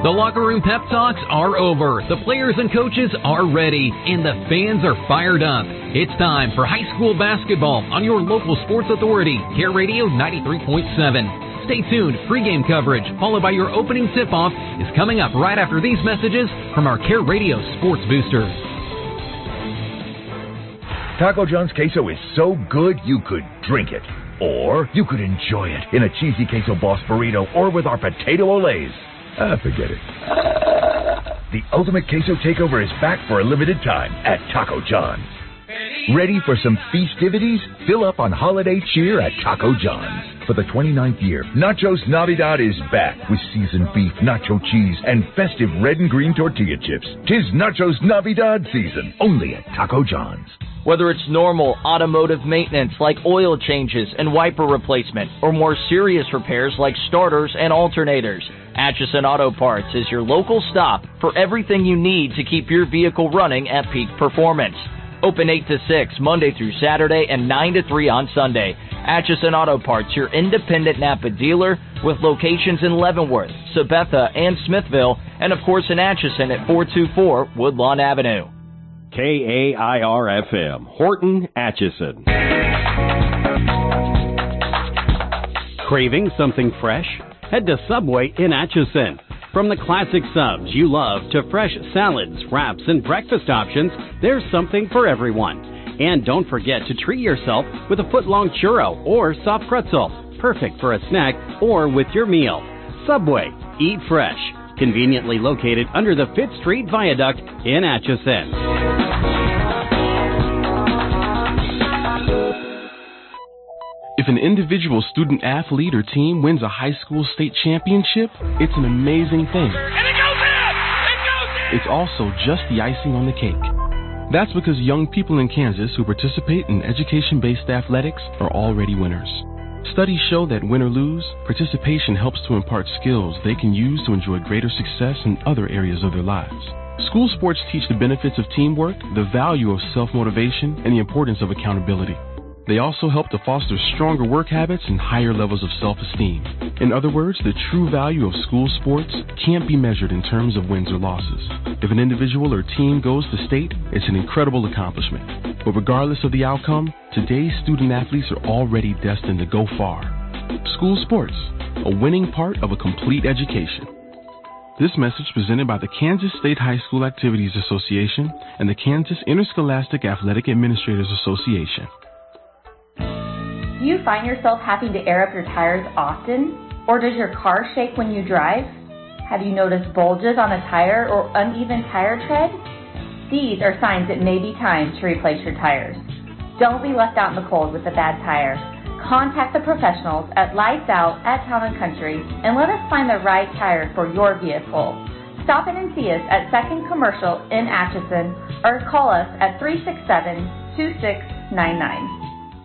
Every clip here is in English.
The locker room pep talks are over. The players and coaches are ready, and the fans are fired up. It's time for high school basketball on your local sports authority, Care Radio 93.7. Stay tuned. Pregame coverage, followed by your opening tip-off, is coming up right after these messages from our Care Radio Sports Boosters. Taco John's queso is so good you could drink it. Or you could enjoy it in a cheesy queso boss burrito or with our potato olays. Forget it. The ultimate queso takeover is back for a limited time at Taco John's. Ready for some festivities? Fill up on holiday cheer at Taco John's. For the 29th year, Nachos Navidad is back with seasoned beef, nacho cheese, and festive red and green tortilla chips. 'Tis Nachos Navidad season, only at Taco John's. Whether it's normal automotive maintenance like oil changes and wiper replacement, or more serious repairs like starters and alternators, Atchison Auto Parts is your local stop for everything you need to keep your vehicle running at peak performance. Open 8 to 6 Monday through Saturday and 9 to 3 on Sunday. Atchison Auto Parts, your independent Napa dealer with locations in Leavenworth, Sabetha, and Smithville, and of course in Atchison at 424 Woodlawn Avenue. KAIR-FM, Horton, Atchison. Craving something fresh? Head to Subway in Atchison. From the classic subs you love to fresh salads, wraps, and breakfast options, there's something for everyone. And don't forget to treat yourself with a foot-long churro or soft pretzel, perfect for a snack or with your meal. Subway, eat fresh. Conveniently located under the Fifth Street Viaduct in Atchison. If an individual student athlete or team wins a high school state championship, it's an amazing thing. And it goes in! It goes in! It's also just the icing on the cake. That's because young people in Kansas who participate in education-based athletics are already winners. Studies show that win or lose, participation helps to impart skills they can use to enjoy greater success in other areas of their lives. School sports teach the benefits of teamwork, the value of self-motivation, and the importance of accountability. They also help to foster stronger work habits and higher levels of self-esteem. In other words, the true value of school sports can't be measured in terms of wins or losses. If an individual or team goes to state, it's an incredible accomplishment. But regardless of the outcome, today's student athletes are already destined to go far. School sports, a winning part of a complete education. This message presented by the Kansas State High School Activities Association and the Kansas Interscholastic Athletic Administrators Association. Do you find yourself having to air up your tires often? Or does your car shake when you drive? Have you noticed bulges on a tire or uneven tire tread? These are signs it may be time to replace your tires. Don't be left out in the cold with a bad tire. Contact the professionals at Lights Out at Town & Country and let us find the right tire for your vehicle. Stop in and see us at 2nd Commercial in Atchison or call us at 367-2699.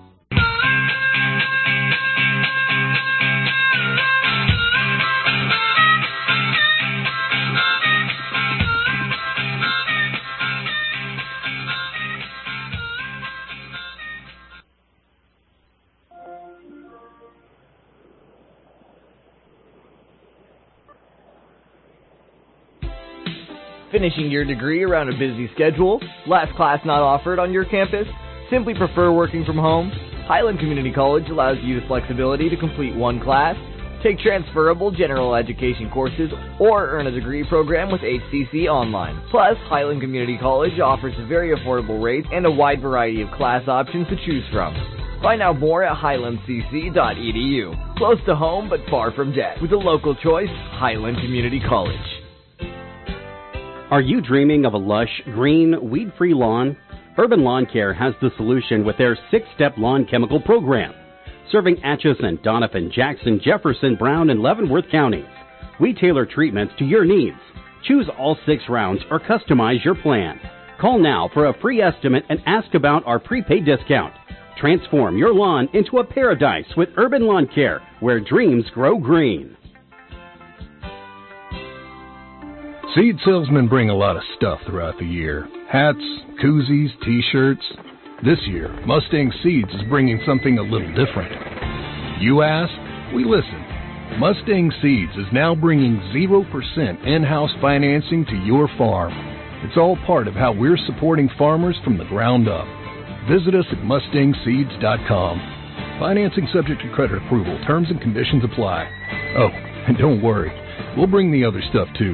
Finishing your degree around a busy schedule? Last class not offered on your campus? Simply prefer working from home? Highland Community College allows you the flexibility to complete one class, take transferable general education courses, or earn a degree program with HCC Online. Plus, Highland Community College offers very affordable rates and a wide variety of class options to choose from. Find out more at highlandcc.edu. Close to home but far from debt. With a local choice, Highland Community College. Are you dreaming of a lush, green, weed-free lawn? Urban Lawn Care has the solution with their 6-step lawn chemical program. Serving Atchison, Donovan, Jackson, Jefferson, Brown, and Leavenworth counties. We tailor treatments to your needs. Choose all 6 rounds or customize your plan. Call now for a free estimate and ask about our prepaid discount. Transform your lawn into a paradise with Urban Lawn Care, where dreams grow green. Seed salesmen bring a lot of stuff throughout the year. Hats, koozies, T-shirts. This year, Mustang Seeds is bringing something a little different. You ask, we listen. Mustang Seeds is now bringing 0% in-house financing to your farm. It's all part of how we're supporting farmers from the ground up. Visit us at mustangseeds.com. Financing subject to credit approval. Terms and conditions apply. Oh, and don't worry, we'll bring the other stuff too.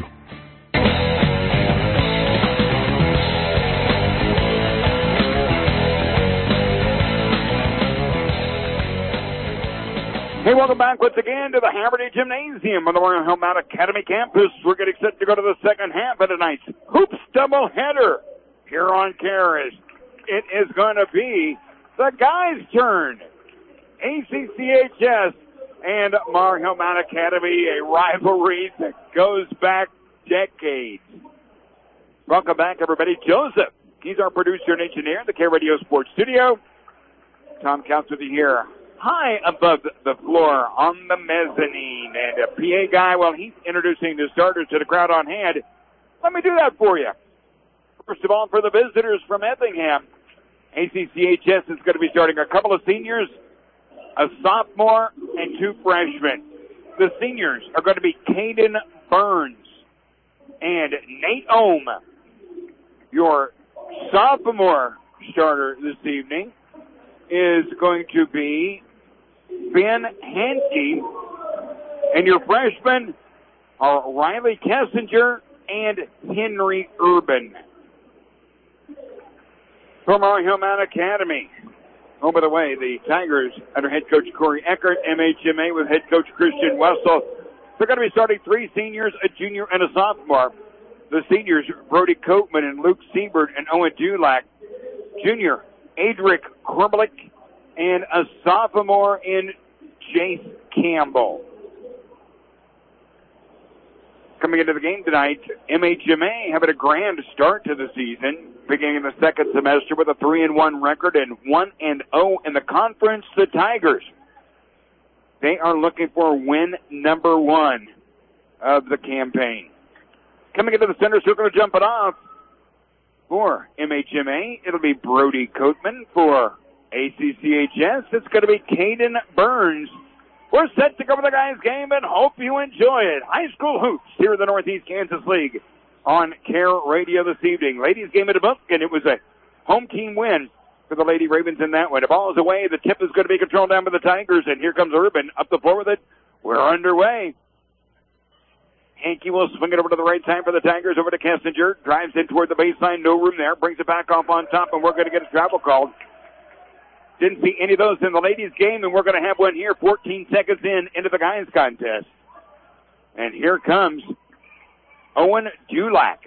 Hey, welcome back once again to the Haverty Gymnasium on the Royal Hillmount Academy campus. We're getting set to go to the second half of tonight's Hoops doubleheader here on Caris. It is going to be the guys' turn. ACCHS and Mar Hillmount Academy, a rivalry that goes back decades. Welcome back, everybody. Joseph, he's our producer and engineer in the K-Radio Sports Studio. Tom Counts with you here, high above the floor on the mezzanine. And a PA guy, well, he's introducing the starters to the crowd on hand. Let me do that for you. First of all, for the visitors from Effingham, ACCHS is going to be starting a couple of seniors, a sophomore, and 2 freshmen. The seniors are going to be Caden Burns and Nate Ohm. Your sophomore starter this evening is going to be Ben Hansky, and your freshmen are Riley Kessinger and Henry Urban. From our Hillmount Academy, oh, by the way, the Tigers under head coach Corey Eckert, MHMA with head coach Christian Wessel. They're going to be starting 3 seniors, a junior, and a sophomore. The seniors, Brody Coatman and Luke Siebert and Owen Dulac. Junior, Adric Korbelik, and a sophomore in Jace Campbell. Coming into the game tonight, MHMA having a grand start to the season, beginning the second semester with a 3-1 record and 1-0 in the conference. The Tigers, they are looking for win number 1 of the campaign. Coming into the center circle to jump it off for MHMA, it'll be Brody Coatman. For ACCHS, it's going to be Caden Burns. We're set to cover the guys' game and hope you enjoy it. High school hoops here in the Northeast Kansas League on Care Radio this evening. Ladies game in the book, and it was a home team win for the Lady Ravens in that one. The ball is away. The tip is going to be controlled down by the Tigers, and here comes Urban up the floor with it. We're underway. Hankey will swing it over to the right side for the Tigers, over to Kessinger. Drives in toward the baseline, no room there. Brings it back off on top, and we're going to get a travel called. Didn't see any of those in the ladies' game, and we're going to have one here 14 seconds into the guys' contest. And here comes Owen Dulac.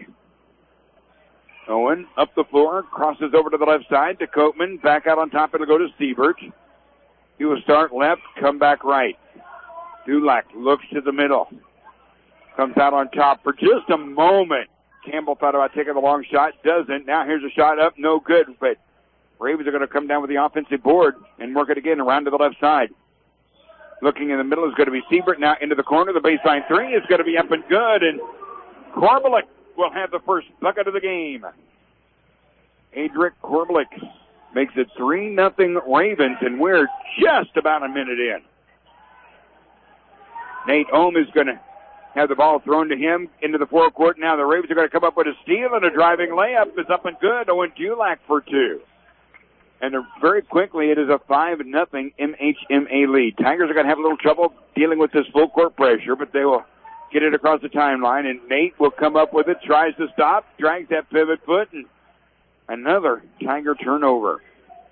Owen up the floor, crosses over to the left side to Coatman. Back out on top, it'll go to Siebert. He will start left, come back right. Dulac looks to the middle. Comes out on top for just a moment. Campbell thought about taking the long shot, doesn't. Now here's a shot up, no good, but Ravens are going to come down with the offensive board and work it again around to the left side. Looking in the middle is going to be Siebert. Now into the corner. The baseline 3 is going to be up and good. And Korbelik will have the first bucket of the game. Adric Korbelik makes it 3-0 Ravens, and we're just about a minute in. Nate Ohm is going to have the ball thrown to him into the forecourt. Now the Ravens are going to come up with a steal, and a driving layup is up and good. Owen Dulac for 2. And very quickly, it is a 5-0 MHMA lead. Tigers are going to have a little trouble dealing with this full court pressure, but they will get it across the timeline, and Nate will come up with it, tries to stop, drags that pivot foot, and another Tiger turnover.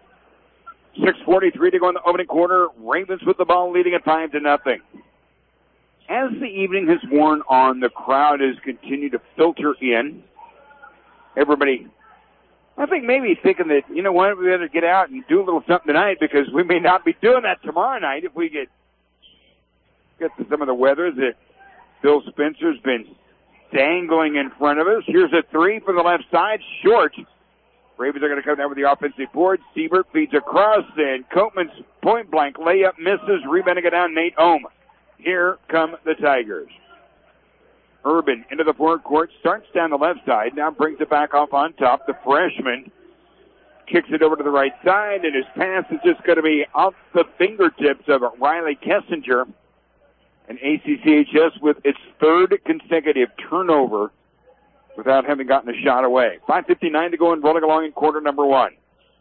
6:43 to go in the opening quarter. Ravens with the ball, leading at 5-0. As the evening has worn on, the crowd has continued to filter in. Everybody, I think, maybe thinking that, you know what, we better get out and do a little something tonight, because we may not be doing that tomorrow night if we get to some of the weather that Bill Spencer's been dangling in front of us. Here's a 3 from the left side, short. Ravens are going to come down with the offensive board. Siebert feeds across, and Coatman's point-blank layup misses, rebounding it down Nate Ohm. Here come the Tigers. Urban into the forward court, starts down the left side, now brings it back off on top. The freshman kicks it over to the right side, and his pass is just going to be off the fingertips of Riley Kessinger. And ACCHS with its third consecutive turnover without having gotten a shot away. 5:59 to go and rolling along in quarter number one.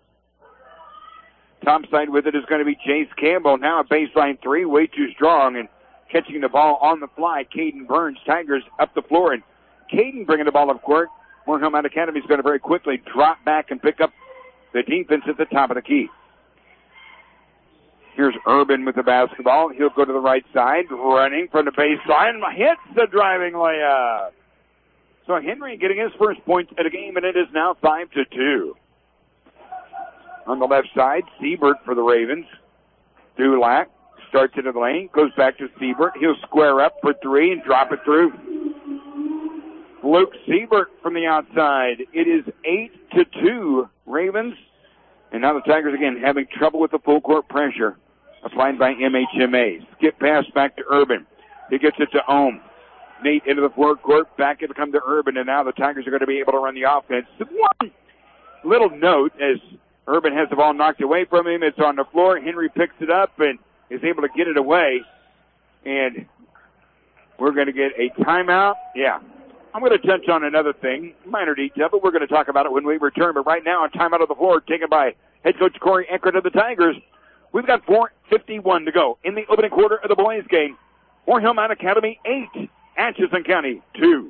Topside with it is going to be Chase Campbell. Now a baseline three, way too strong, and catching the ball on the fly. Caden Burns, Tigers up the floor, and Caden bringing the ball up court. Moorhead Mountain Academy is going to very quickly drop back and pick up the defense at the top of the key. Here's Urban with the basketball. He'll go to the right side, running from the baseline, hits the driving layup. So Henry getting his first point of the game, and it is now 5-2. On the left side, Siebert for the Ravens. Dulac starts into the lane, goes back to Siebert. He'll square up for three and drop it through. Luke Siebert from the outside. It is 8-2 Ravens. And now the Tigers again having trouble with the full court pressure applied by MHMA. Skip pass back to Urban. He gets it to Ohm. Nate into the forecourt. Back it'll come to Urban. And now the Tigers are going to be able to run the offense. One little note as Urban has the ball knocked away from him. It's on the floor. Henry picks it up and is able to get it away. And we're going to get a timeout. Yeah. I'm going to touch on another thing, minor detail, but we're going to talk about it when we return. But right now, a timeout of the floor taken by head coach Corey Eckert of the Tigers. We've got 4:51 to go in the opening quarter of the boys' game. Moorhead Mountain Academy 8, Atchison County 2.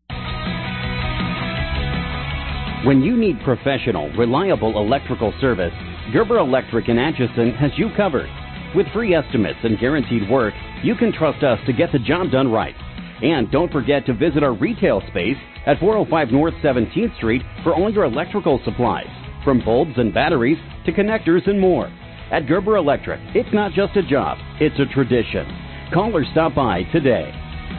When you need professional, reliable electrical service, Gerber Electric in Atchison has you covered. With free estimates and guaranteed work, you can trust us to get the job done right. And don't forget to visit our retail space at 405 North 17th Street for all your electrical supplies, from bulbs and batteries to connectors and more. At Gerber Electric, it's not just a job, it's a tradition. Call or stop by today.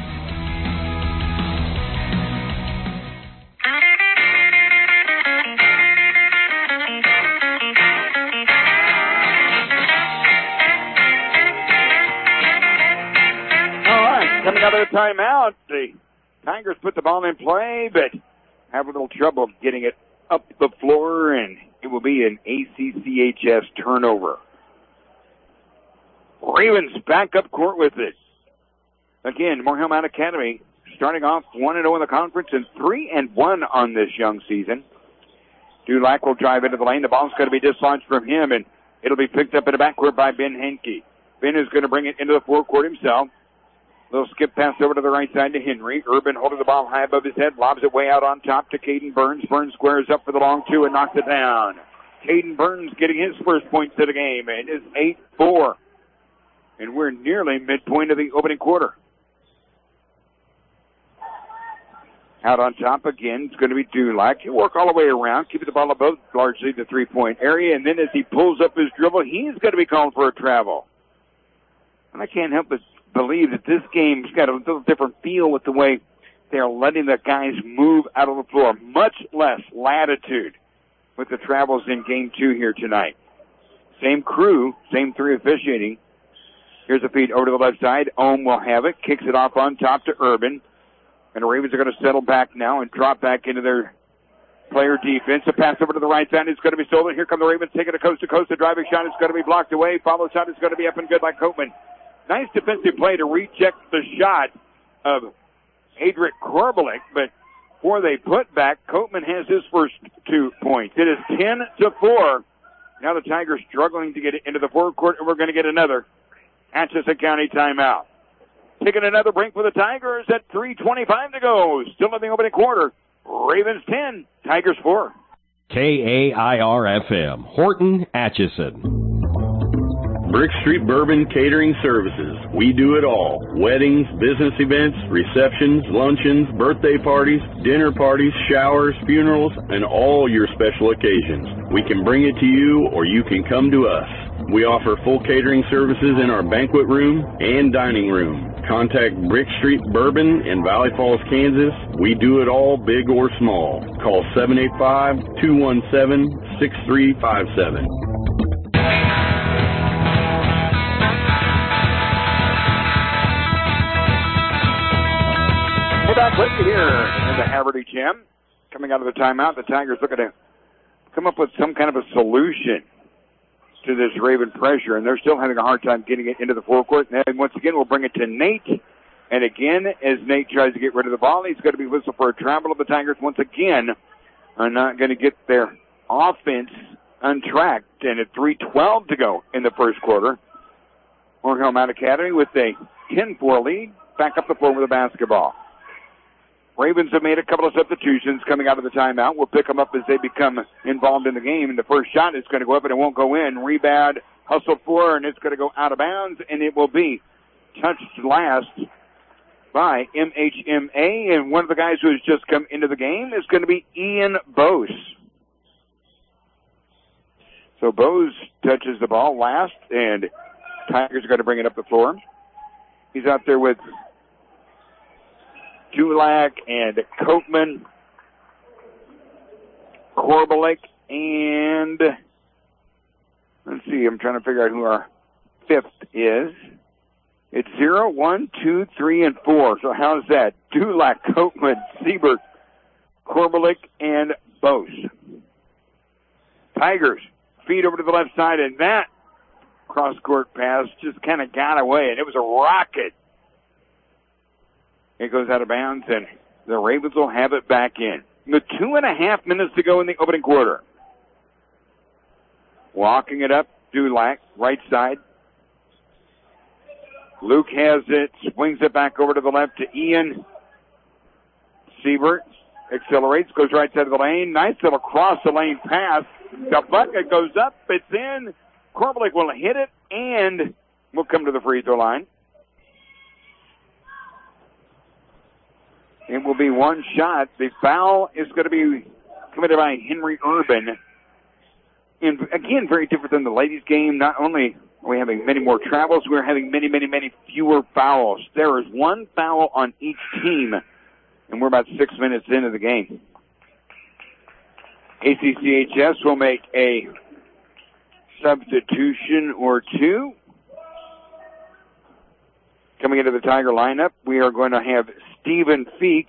Coming out of the timeout, the Tigers put the ball in play, but have a little trouble getting it up the floor, and it will be an ACCHS turnover. Ravens back up court with it. Again, Moorhead Mountain Academy starting off 1-0 in the conference and 3-1 on this young season. Dulac will drive into the lane. The ball's going to be dislodged from him, and it'll be picked up in the backcourt by Ben Henke. Ben is going to bring it into the forecourt himself. Little skip pass over to the right side to Henry. Urban holding the ball high above his head, lobs it way out on top to Caden Burns. Burns squares up for the long two and knocks it down. Caden Burns getting his first points of the game. It is 8-4. And we're nearly midpoint of the opening quarter. Out on top again, it's going to be Dulac. He'll work all the way around, keeping the ball above largely the three-point area. And then as he pulls up his dribble, he's going to be called for a travel. And I can't help but believe that this game's got a little different feel with the way they're letting the guys move out of the floor. Much less latitude with the travels in game two here tonight. Same crew, same three officiating. Here's a feed over to the left side. Ohm will have it, kicks it off on top to Urban. And the Ravens are going to settle back now and drop back into their player defense. A pass over to the right side is going to be stolen. Here come the Ravens taking it coast to coast. The driving shot is going to be blocked away. Follow shot is going to be up and good by Copeman. Nice defensive play to recheck the shot of Adric Korbelik, but before they put back, Copeman has his first 2 points. It is 10-4. Now the Tigers struggling to get it into the forecourt, and we're going to get another Atchison County timeout. Taking another break for the Tigers at 3:25 to go. Still in the opening quarter. Ravens 10, Tigers 4. KAIR-FM, Horton, Atchison. Brick Street Bourbon Catering Services. We do it all. Weddings, business events, receptions, luncheons, birthday parties, dinner parties, showers, funerals, and all your special occasions. We can bring it to you or you can come to us. We offer full catering services in our banquet room and dining room. Contact Brick Street Bourbon in Valley Falls, Kansas. We do it all, big or small. Call 785-217-6357. We're back with you here in the Haverty Gym. Coming out of the timeout, the Tigers looking to come up with some kind of a solution. to this Raven pressure, and they're still having a hard time getting it into the forecourt. And once again, we'll bring it to Nate. And again, as Nate tries to get rid of the ball, he's going to be whistled for a travel of the Tigers once again. Are not going to get their offense untracked. And at 3:12 to go in the first quarter, Moorhead Mount Academy with a 10-4 lead. Back up the floor with the basketball. Ravens have made a couple of substitutions coming out of the timeout. We'll pick them up as they become involved in the game. And the first shot is going to go up and it won't go in. Rebound, hustle for, and it's going to go out of bounds, and it will be touched last by MHMA. And one of the guys who has just come into the game is going to be Ian Bose. So Bose touches the ball last, and Tigers are going to bring it up the floor. He's out there with Dulac and Coatman, Korbelik, and let's see, I'm trying to figure out who our fifth is. It's 0, 1, 2, 3, and 4. So how's that? Dulac, Coatman, Siebert, Korbelik, and Bose. Tigers feed over to the left side, and that cross-court pass just kind of got away, and it was a rocket. It goes out of bounds, and the Ravens will have it back in. With 2.5 minutes to go in the opening quarter. Walking it up, Dulac, right side. Luke has it, swings it back over to the left to Ian. Siebert accelerates, goes right side of the lane. Nice little cross the lane pass. The bucket goes up, it's in. Korbelik will hit it, and will come to the free throw line. It will be one shot. The foul is going to be committed by Henry Urban. And again, very different than the ladies' game. Not only are we having many more travels, we're having many, many, many fewer fouls. There is one foul on each team, and we're about 6 minutes into the game. ACCHS will make a substitution or two. Coming into the Tiger lineup, we are going to have Stephen Feek.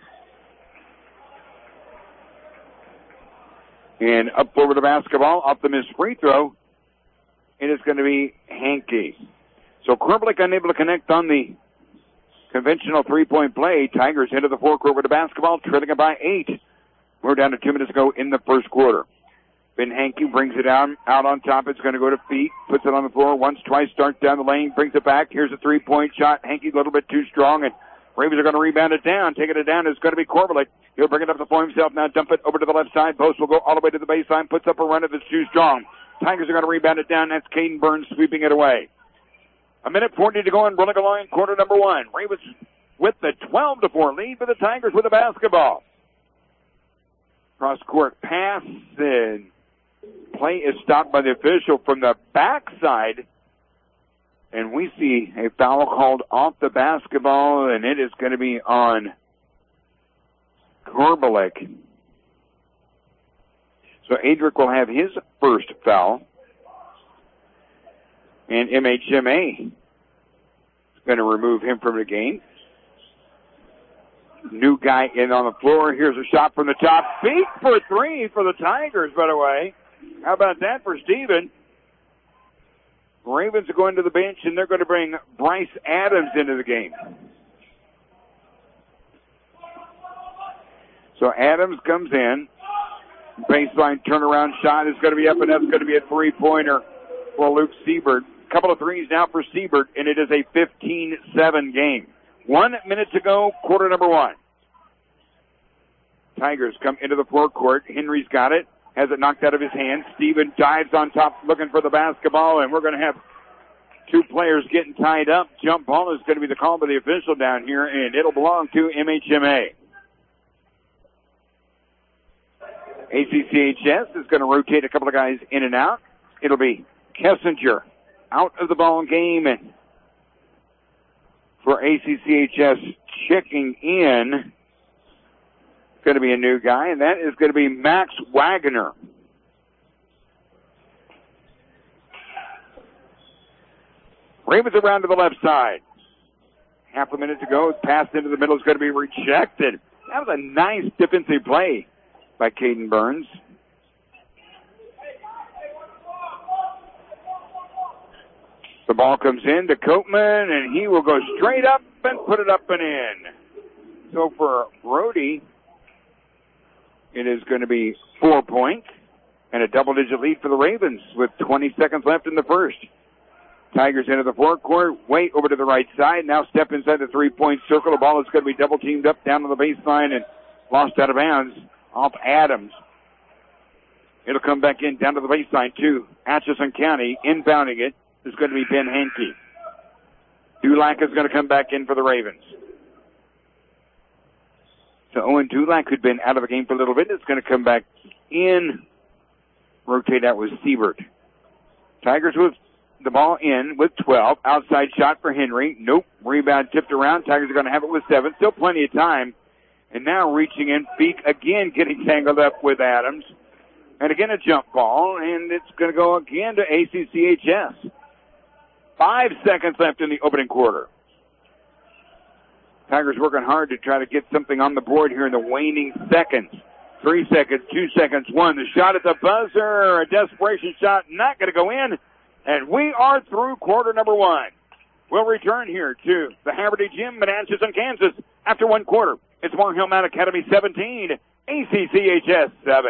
And up over the basketball, off the missed free throw, it is going to be Hankey. So Korbelik unable to connect on the conventional three-point play. Tigers into the forecourt with the basketball, trailing it by 8. We're down to 2 minutes to go in the first quarter. Ben Hankey brings it out on top. It's going to go to Feek, puts it on the floor once, twice, starts down the lane, brings it back. Here's a three-point shot. Hankey a little bit too strong, and Ravens are going to rebound it down. Taking it down is going to be Korbelik. He'll bring it up the floor himself now, dump it over to the left side. Post will go all the way to the baseline, puts up a run if it's too strong. Tigers are going to rebound it down. That's Caden Burns sweeping it away. 1:40 to go in Burlinger line, quarter number 1. Ravens with the 12-4 lead, but the Tigers with the basketball. Cross-court pass, and play is stopped by the official from the backside. And we see a foul called off the basketball, and it is going to be on Korbelik. So Adric will have his first foul. And MHMA is going to remove him from the game. New guy in on the floor. Here's a shot from the top. Feet for 3 for the Tigers, by the way. How about that for Steven? Ravens are going to the bench, and they're going to bring Bryce Adams into the game. So Adams comes in. Baseline turnaround shot is going to be up, and that's going to be a three-pointer for Luke Siebert. Couple of threes now for Siebert, and it is a 15-7 game. 1 minute to go, quarter number 1. Tigers come into the forecourt. Henry's got it. Has it knocked out of his hand. Steven dives on top looking for the basketball, and we're going to have 2 players getting tied up. Jump ball is going to be the call by the official down here, and it'll belong to MHMA. ACCHS is going to rotate a couple of guys in and out. It'll be Kessinger out of the ball game, and for ACCHS checking in, going to be a new guy, and that is going to be Max Wagner. Ravens around to the left side. Half a minute to go. Pass into the middle is going to be rejected. That was a nice defensive play by Caden Burns. The ball comes in to Coatman, and he will go straight up and put it up and in. So for Brody, it is going to be 4 points and a double-digit lead for the Ravens with 20 seconds left in the first. Tigers into the forecourt, way over to the right side. Now step inside the three-point circle. The ball is going to be double-teamed up down to the baseline and lost out of bounds off Adams. It'll come back in down to the baseline to Atchison County. Inbounding it is going to be Ben Hankey. Dulac is going to come back in for the Ravens. So Owen Dulac, who'd been out of the game for a little bit, is going to come back in. Rotate out with Siebert. Tigers with the ball in with 12. Outside shot for Henry. Nope. Rebound tipped around. Tigers are going to have it with 7. Still plenty of time. And now reaching in. Feek again getting tangled up with Adams. And again a jump ball. And it's going to go again to ACCHS. 5 seconds left in the opening quarter. Tigers working hard to try to get something on the board here in the waning seconds. 3 seconds, 2 seconds, 1. The shot at the buzzer. A desperation shot. Not going to go in. And we are through quarter number 1. We'll return here to the Haverty Gym in Atchison, Kansas. After 1 quarter, it's War Hill Mount Academy 17, ACCHS 7.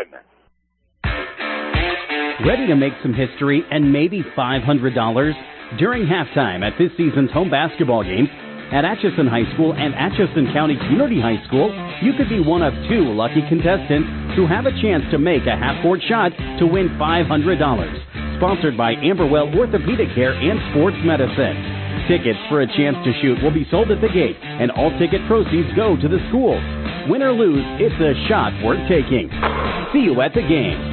Ready to make some history and maybe $500? During halftime at this season's home basketball games at Atchison High School and Atchison County Community High School, you could be one of 2 lucky contestants who have a chance to make a half-court shot to win $500. Sponsored by Amberwell Orthopedic Care and Sports Medicine. Tickets for a chance to shoot will be sold at the gate, and all ticket proceeds go to the schools. Win or lose, it's a shot worth taking. See you at the game.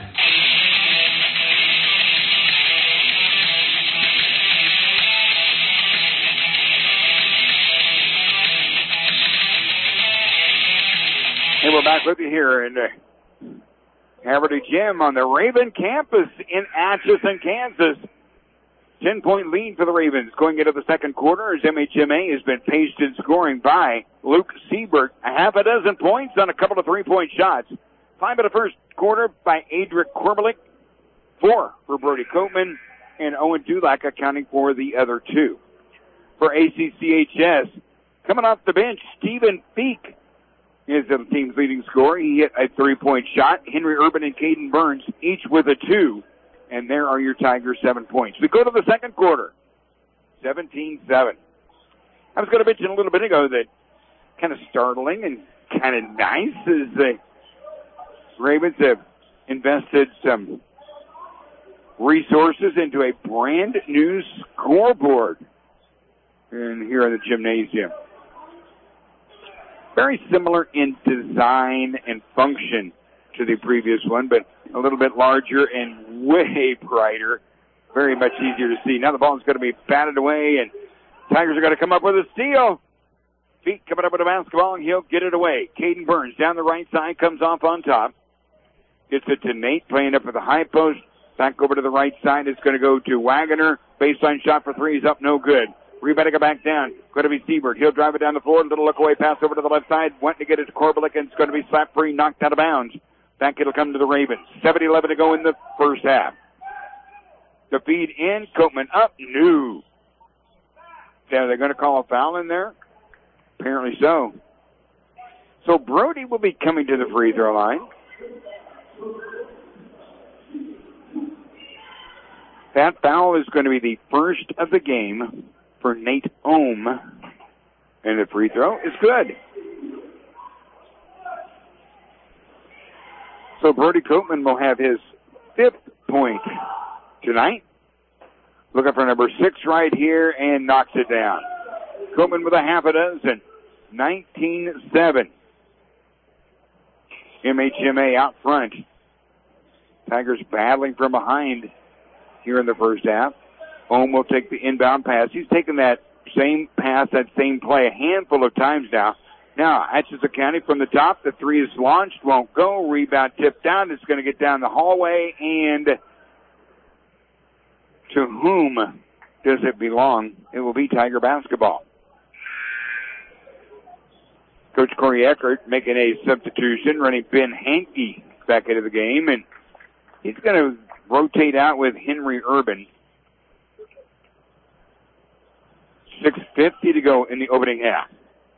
And we're back with you here in the Haverty Gym on the Raven campus in Atchison, Kansas. 10-point lead for the Ravens going into the second quarter as MHMA has been paced in scoring by Luke Siebert. A half a dozen points on a couple of three-point shots. 5 in the first quarter by Adric Korbelik. 4 for Brody Coatman and Owen Dulac accounting for the other 2. For ACCHS, coming off the bench, Stephen Feek is the team's leading scorer. He hit a 3-point shot. Henry Urban and Caden Burns each with a 2. And there are your Tigers 7 points. We go to the second quarter. 17-7. I was going to mention a little bit ago that kind of startling and kind of nice is the Ravens have invested some resources into a brand new scoreboard here in the gymnasium. Very similar in design and function to the previous one, but a little bit larger and way brighter. Very much easier to see. Now the ball is going to be batted away, and Tigers are going to come up with a steal. Feet coming up with a basketball, and he'll get it away. Caden Burns down the right side, comes off on top. Gets it to Nate, playing up at the high post. Back over to the right side. It's going to go to Wagoner. Baseline shot for 3 is up, no good. Rebounding it back down. Going to be Siebert. He'll drive it down the floor. Little look away pass over to the left side. Went to get it to Korbelik, and it's going to be slapped free, knocked out of bounds. Back it'll come to the Ravens. 7-11 to go in the first half. The feed in. Coatman up. No. Yeah, they're going to call a foul in there? Apparently so. So Brody will be coming to the free throw line. That foul is going to be the first of the game for Nate Ohm. And the free throw is good. So Brody Coatman will have his 5th point tonight. Looking for number 6 right here and knocks it down. Coatman with a half a dozen. 19-7. MHMA out front. Tigers battling from behind here in the first half. Ohm will take the inbound pass. He's taken that same pass, that same play a handful of times now. Now, Atchison County from the top. The 3 is launched. Won't go. Rebound tipped down. It's going to get down the hallway. And to whom does it belong? It will be Tiger basketball. Coach Corey Eckert making a substitution, running Ben Hankey back into the game. And he's going to rotate out with Henry Urban. 6:50 to go in the opening half.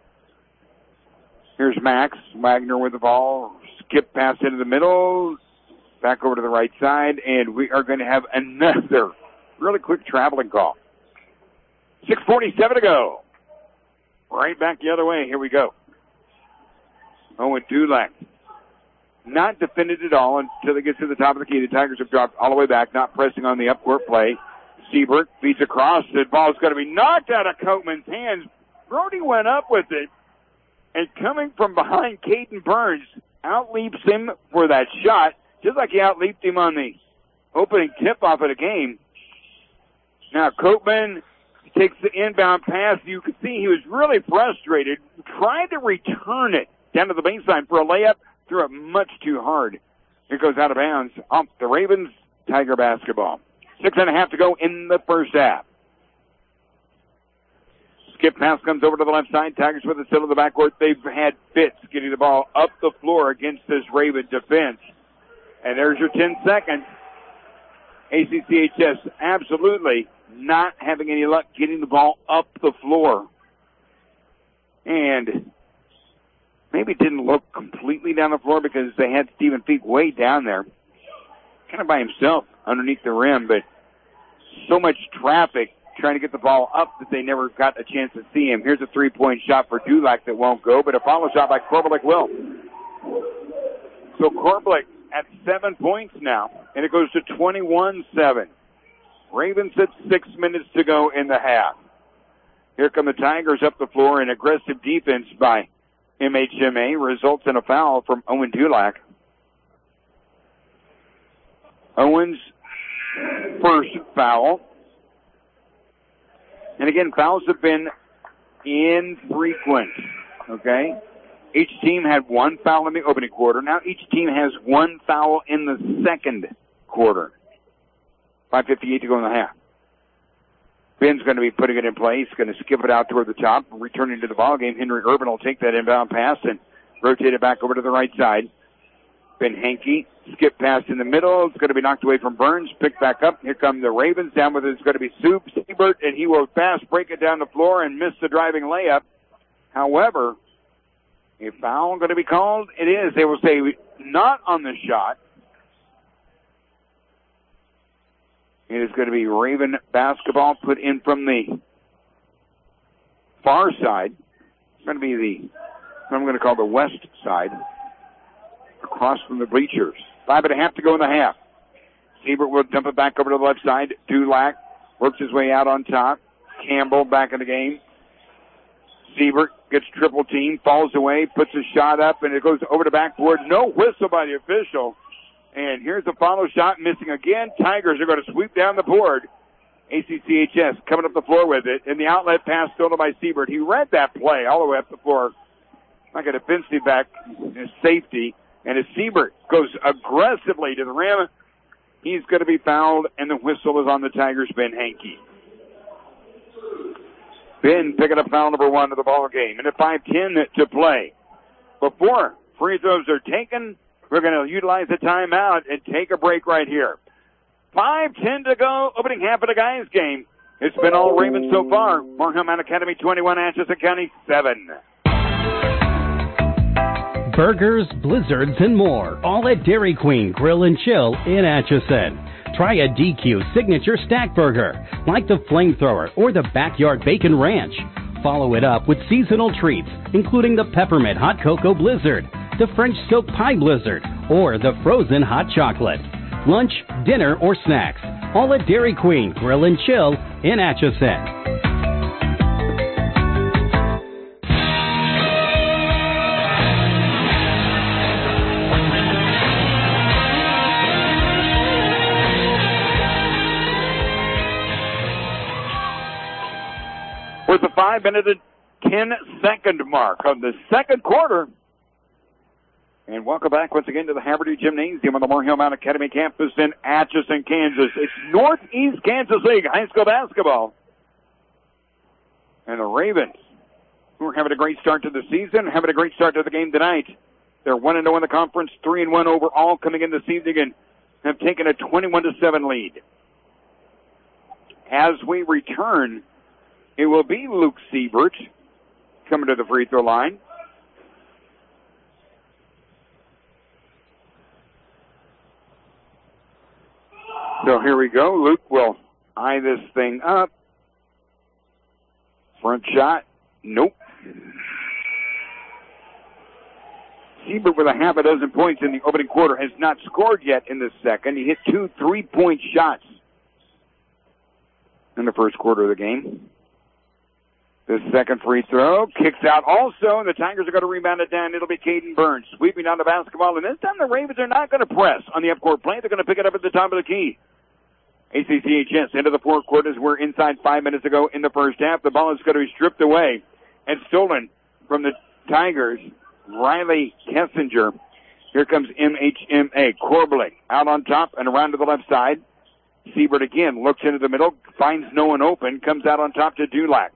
Here's Max Wagner with the ball. Skip pass into the middle. Back over to the right side, and we are going to have another really quick traveling call. 6:47 to go. Right back the other way. Here we go. Owen Dulac. Not defended at all until they get to the top of the key. The Tigers have dropped all the way back, not pressing on the up-court play. Siebert feeds across. The ball's going to be knocked out of Coatman's hands. Brody went up with it, and coming from behind, Caden Burns outleaps him for that shot, just like he outleaped him on the opening tip-off of the game. Now, Coatman takes the inbound pass. You can see he was really frustrated, tried to return it down to the baseline for a layup, threw it much too hard. It goes out of bounds off the Ravens. Tiger basketball. 6.5 to go in the first half. Skip pass comes over to the left side. Tigers with it still in the backcourt. They've had fits getting the ball up the floor against this Raven defense. And there's your 10 seconds. ACCHS absolutely not having any luck getting the ball up the floor. And maybe it didn't look completely down the floor because they had Stephen Feek way down there, kind of by himself underneath the rim, but so much traffic trying to get the ball up that they never got a chance to see him. Here's a three-point shot for Dulac that won't go, but a follow shot by Korbalik will. So Korbalik at 7 points now, and it goes to 21-7. Ravens at 6 minutes to go in the half. Here come the Tigers up the floor, and aggressive defense by MHMA results in a foul from Owen Dulac. Owen's first foul. And again, fouls have been infrequent, okay? Each team had one foul in the opening quarter. Now each team has one foul in the second quarter. 5:58 to go in the half. Ben's going to be putting it in place. Going to skip it out toward the top. Returning to the ball game, Henry Urban will take that inbound pass and rotate it back over to the right side. Ben Hankey, skip pass in the middle. It's going to be knocked away from Burns. Picked back up. Here come the Ravens. Down with it is going to be Siebert, and he will fast break it down the floor and miss the driving layup. However, a foul going to be called? It is. They will say not on the shot. It is going to be Raven basketball put in from the far side. It's going to be I'm going to call the west side, across from the bleachers. 5.5 to go in the half. Siebert will dump it back over to the left side. Dulac works his way out on top. Campbell back in the game. Siebert gets triple team, falls away, puts a shot up, and it goes over the backboard. No whistle by the official. And here's the follow shot, missing again. Tigers are going to sweep down the board. ACCHS coming up the floor with it. And the outlet pass stolen by Siebert. He read that play all the way up the floor. Like a defensive back, safety. And as Siebert goes aggressively to the rim, he's going to be fouled, and the whistle is on the Tigers' Ben Hankey. Ben picking up foul number 1 of the ball game. And at 5:10 to play. Before free throws are taken, we're going to utilize the timeout and take a break right here. 5:10 to go, opening half of the guys' game. It's been all Ravens so far. Moorhead Mountain Academy 21, Atchison County 7. Burgers, blizzards, and more, all at Dairy Queen Grill and Chill in Atchison. Try a DQ signature stack burger, like the Flamethrower or the Backyard Bacon Ranch. Follow it up with seasonal treats, including the Peppermint Hot Cocoa Blizzard, the French Silk Pie Blizzard, or the Frozen Hot Chocolate. Lunch, dinner, or snacks, all at Dairy Queen Grill and Chill in Atchison. With the 5-minute and 10-second mark of the second quarter. And welcome back once again to the Haverty Gymnasium on the Moorhead Mountain Academy campus in Atchison, Kansas. It's Northeast Kansas League high school basketball. And the Ravens, who are having a great start to the season, having a great start to the game tonight. They're 1-0 in the conference, 3-1 overall coming in this evening, and have taken a 21-7 lead. As we return it will be Luke Siebert coming to the free throw line. So here we go. Luke will eye this thing up. Front shot. Nope. Siebert with a half a dozen points in the opening quarter has not scored yet in the second. He hit 2 3-point shots in the first quarter of the game. The second free throw kicks out also, and the Tigers are going to rebound it down. It'll be Caden Burns sweeping down the basketball, and this time the Ravens are not going to press on the up-court play. They're going to pick it up at the top of the key. ACCHS into the fourth quarter as we're inside 5 minutes ago in the first half. The ball is going to be stripped away and stolen from the Tigers. Riley Kessinger. Here comes MHMA. Corbellic out on top and around to the left side. Siebert again looks into the middle, finds no one open, comes out on top to Dulac.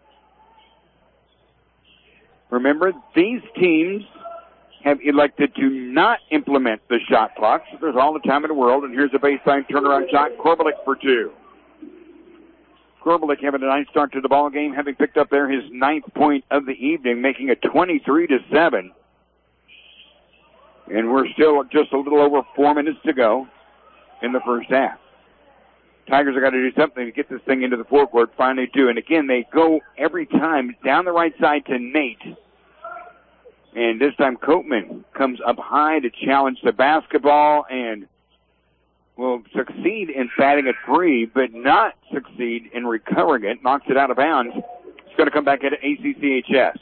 Remember, these teams have elected to not implement the shot clocks. There's all the time in the world, and here's a baseline turnaround shot. Corbellic for 2. Corbellic having a nice start to the ball game, having picked up there his 9th point of the evening, making it 23-7. And we're still just a little over 4 minutes to go in the first half. Tigers are going to do something to get this thing into the forecourt. Finally do. And again, they go every time down the right side to Nate. And this time Coatman comes up high to challenge the basketball and will succeed in batting a 3, but not succeed in recovering it. Knocks it out of bounds. It's going to come back into ACCHS.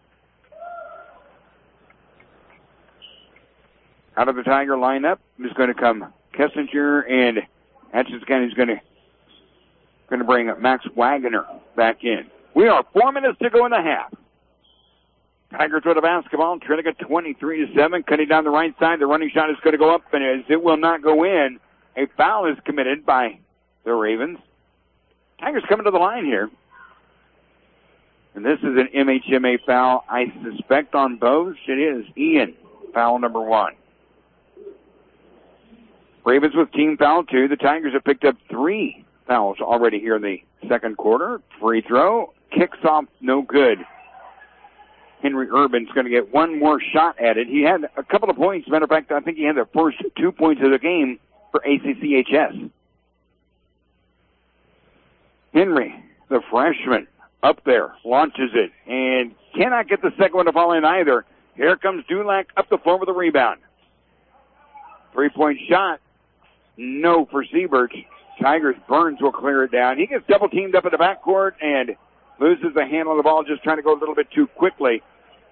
Out of the Tiger lineup is going to come Kessinger, and Atchison County is going to bring Max Wagner back in. We are 4 minutes to go in the half. Tigers with the basketball, trailing at 23-7, cutting down the right side. The running shot is going to go up, and as it will not go in, a foul is committed by the Ravens. Tigers coming to the line here. And this is an MHMA foul, I suspect, on both. It is Ian, foul number 1. Ravens with team foul 2. The Tigers have picked up 3 fouls already here in the second quarter. Free throw, kicks off, no good. Henry Urban's going to get one more shot at it. He had a couple of points. Matter of fact, I think he had the first 2 points of the game for ACCHS. Henry, the freshman, up there, launches it, and cannot get the second one to fall in either. Here comes Dulac up the floor with a rebound. 3-point shot, no for Siebert. Tigers, Burns will clear it down. He gets double teamed up in the backcourt and loses the handle of the ball, just trying to go a little bit too quickly.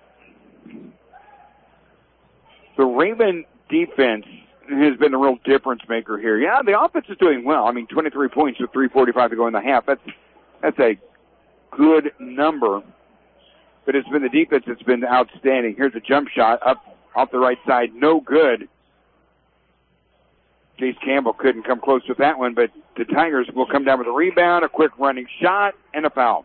The Raven defense has been the real difference maker here. Yeah, the offense is doing well. I mean, 23 points with 3:45 to go in the half. That's a good number. But it's been the defense that's been outstanding. Here's a jump shot up off the right side. No good. Chase Campbell couldn't come close with that one, but the Tigers will come down with a rebound, a quick running shot, and a foul.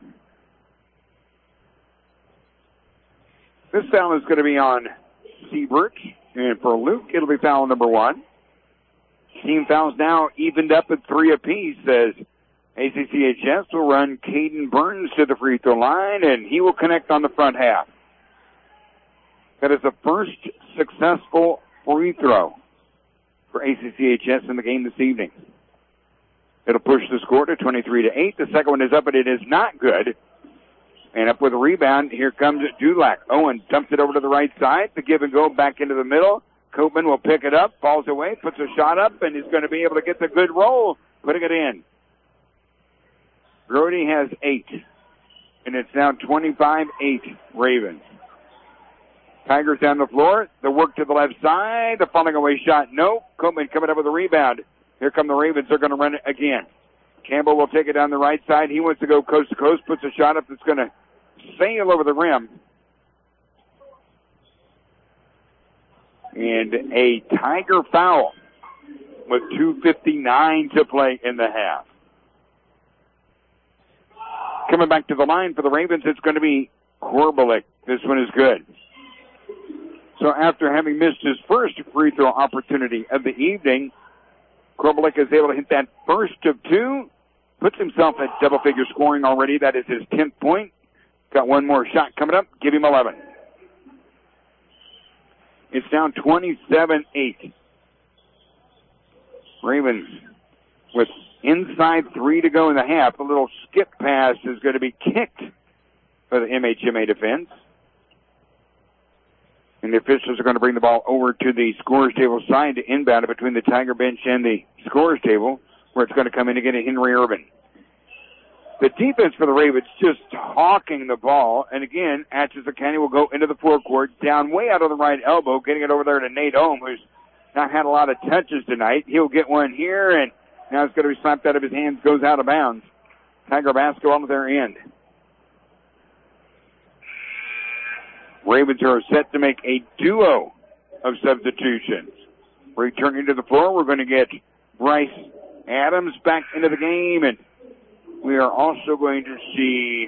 This foul is going to be on Siebert, and for Luke, it'll be foul number 1. Team fouls now evened up at 3 apiece, as ACCHS will run Caden Burns to the free throw line, and he will connect on the front half. That is the first successful free throw for ACCHS in the game this evening. It'll push the score to 23-8. The second one is up, but it is not good. And up with a rebound, here comes Dulac. Owen dumps it over to the right side. The give and go back into the middle. Copeman will pick it up, falls away, puts a shot up, and is going to be able to get the good roll, putting it in. Brody has 8. And it's now 25-8 Ravens. Tigers down the floor. The work to the left side. The falling away shot. No. Copeman coming up with a rebound. Here come the Ravens. They're going to run it again. Campbell will take it down the right side. He wants to go coast to coast. Puts a shot up that's going to sail over the rim. And a Tiger foul with 2:59 to play in the half. Coming back to the line for the Ravens, it's going to be Corbellic. This one is good. So after having missed his first free throw opportunity of the evening, Corbellic is able to hit that first of 2, puts himself at double-figure scoring already. That is his 10th point. Got one more shot coming up. Give him 11. It's down 27-8. Ravens with inside 3 to go in the half. A little skip pass is going to be kicked by the MHMA defense. And the officials are going to bring the ball over to the scorer's table side to inbound it between the Tiger bench and the scorer's table, where it's going to come in again to Henry Urban. The defense for the Ravens just hawking the ball. And again, Atchison County will go into the forecourt, down way out of the right elbow, getting it over there to Nate Ohm, who's not had a lot of touches tonight. He'll get one here, and now it's going to be slapped out of his hands, goes out of bounds. Tiger basketball on their end. Ravens are set to make a duo of substitutions. Returning to the floor, we're going to get Bryce Adams back into the game, and we are also going to see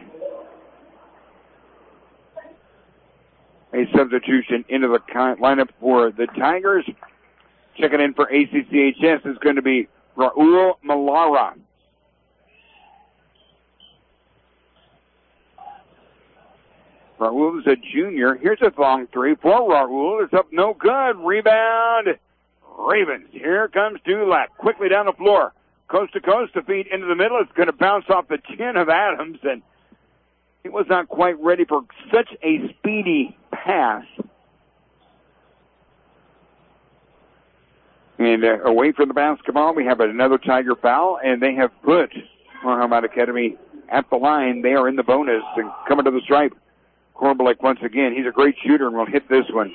a substitution into the lineup for the Tigers. Checking in for ACCHS is going to be Raul Malara. Raul is a junior. Here's a long three for Raul. It's up no good. Rebound. Ravens. Here comes Dulac. Quickly down the floor. Coast to coast to feed into the middle. It's going to bounce off the chin of Adams, and he was not quite ready for such a speedy pass. And away from the basketball, we have another Tiger foul, and they have put Moorhead Academy at the line. They are in the bonus and coming to the stripe. Korbalik once again. He's a great shooter and will hit this one.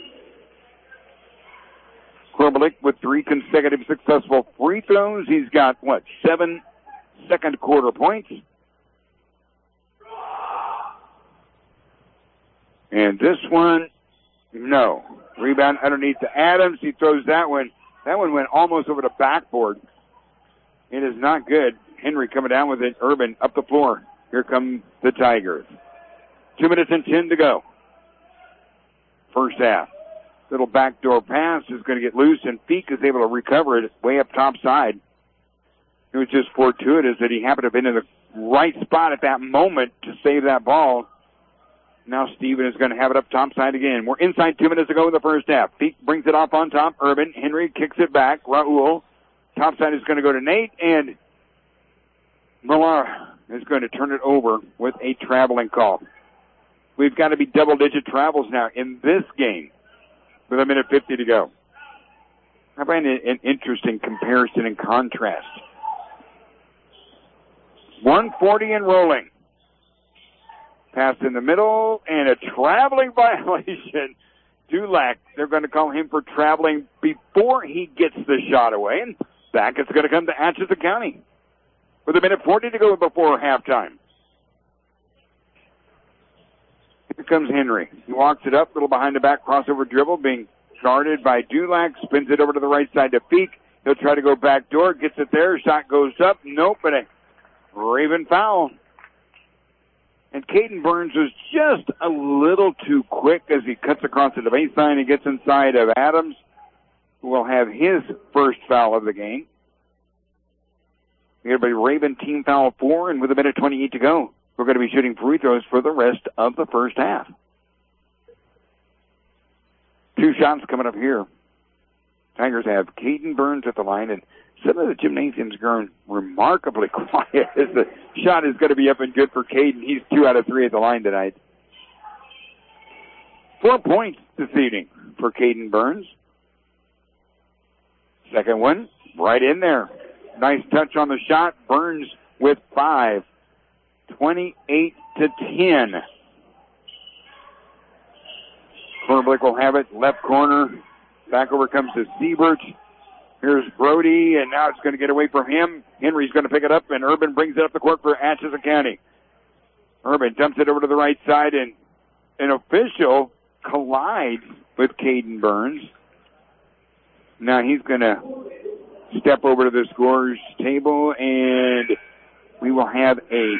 Korbalik with 3 consecutive successful free throws. He's got, 7 second quarter points. And this one, no. Rebound underneath to Adams. He throws that one. That one went almost over the backboard. It is not good. Henry coming down with it. Urban up the floor. Here come the Tigers. 2 minutes and 10 to go. First half. Little backdoor pass is going to get loose, and Feek is able to recover it way up top side. It was just fortuitous that he happened to have been in the right spot at that moment to save that ball. Now Steven is going to have it up top side again. We're inside 2 minutes to go in the first half. Feek brings it off on top. Urban. Henry kicks it back. Raul. Top side is going to go to Nate, and Millar is going to turn it over with a traveling call. We've got to be double-digit travels now in this game with 1:50 to go. I find it an interesting comparison and contrast. 140 and rolling. Pass in the middle and a traveling violation. Dulac, they're going to call him for traveling before he gets the shot away. And back it's going to come to Atchison County with 1:40 to go before halftime. Here comes Henry. He walks it up, little behind the back crossover dribble, being guarded by Dulac, spins it over to the right side to Feek. He'll try to go back door, gets it there, shot goes up, nope, but a Raven foul. And Caden Burns was just a little too quick as he cuts across to the baseline and gets inside of Adams, who will have his first foul of the game. It'll be Raven team foul 4, and with 1:28 to go, we're going to be shooting free throws for the rest of the first half. 2 shots coming up here. Tigers have Caden Burns at the line, and some of the gymnasiums going remarkably quiet as the shot is going to be up and good for Caden. He's 2 out of 3 at the line tonight. 4 points this evening for Caden Burns. Second one, right in there. Nice touch on the shot. Burns with 5. 28-10. Korbalik will have it. Left corner. Back over comes to Siebert. Here's Brody, and now it's going to get away from him. Henry's going to pick it up, and Urban brings it up the court for Atchison County. Urban dumps it over to the right side, and an official collides with Caden Burns. Now he's going to step over to the scorer's table, and we will have a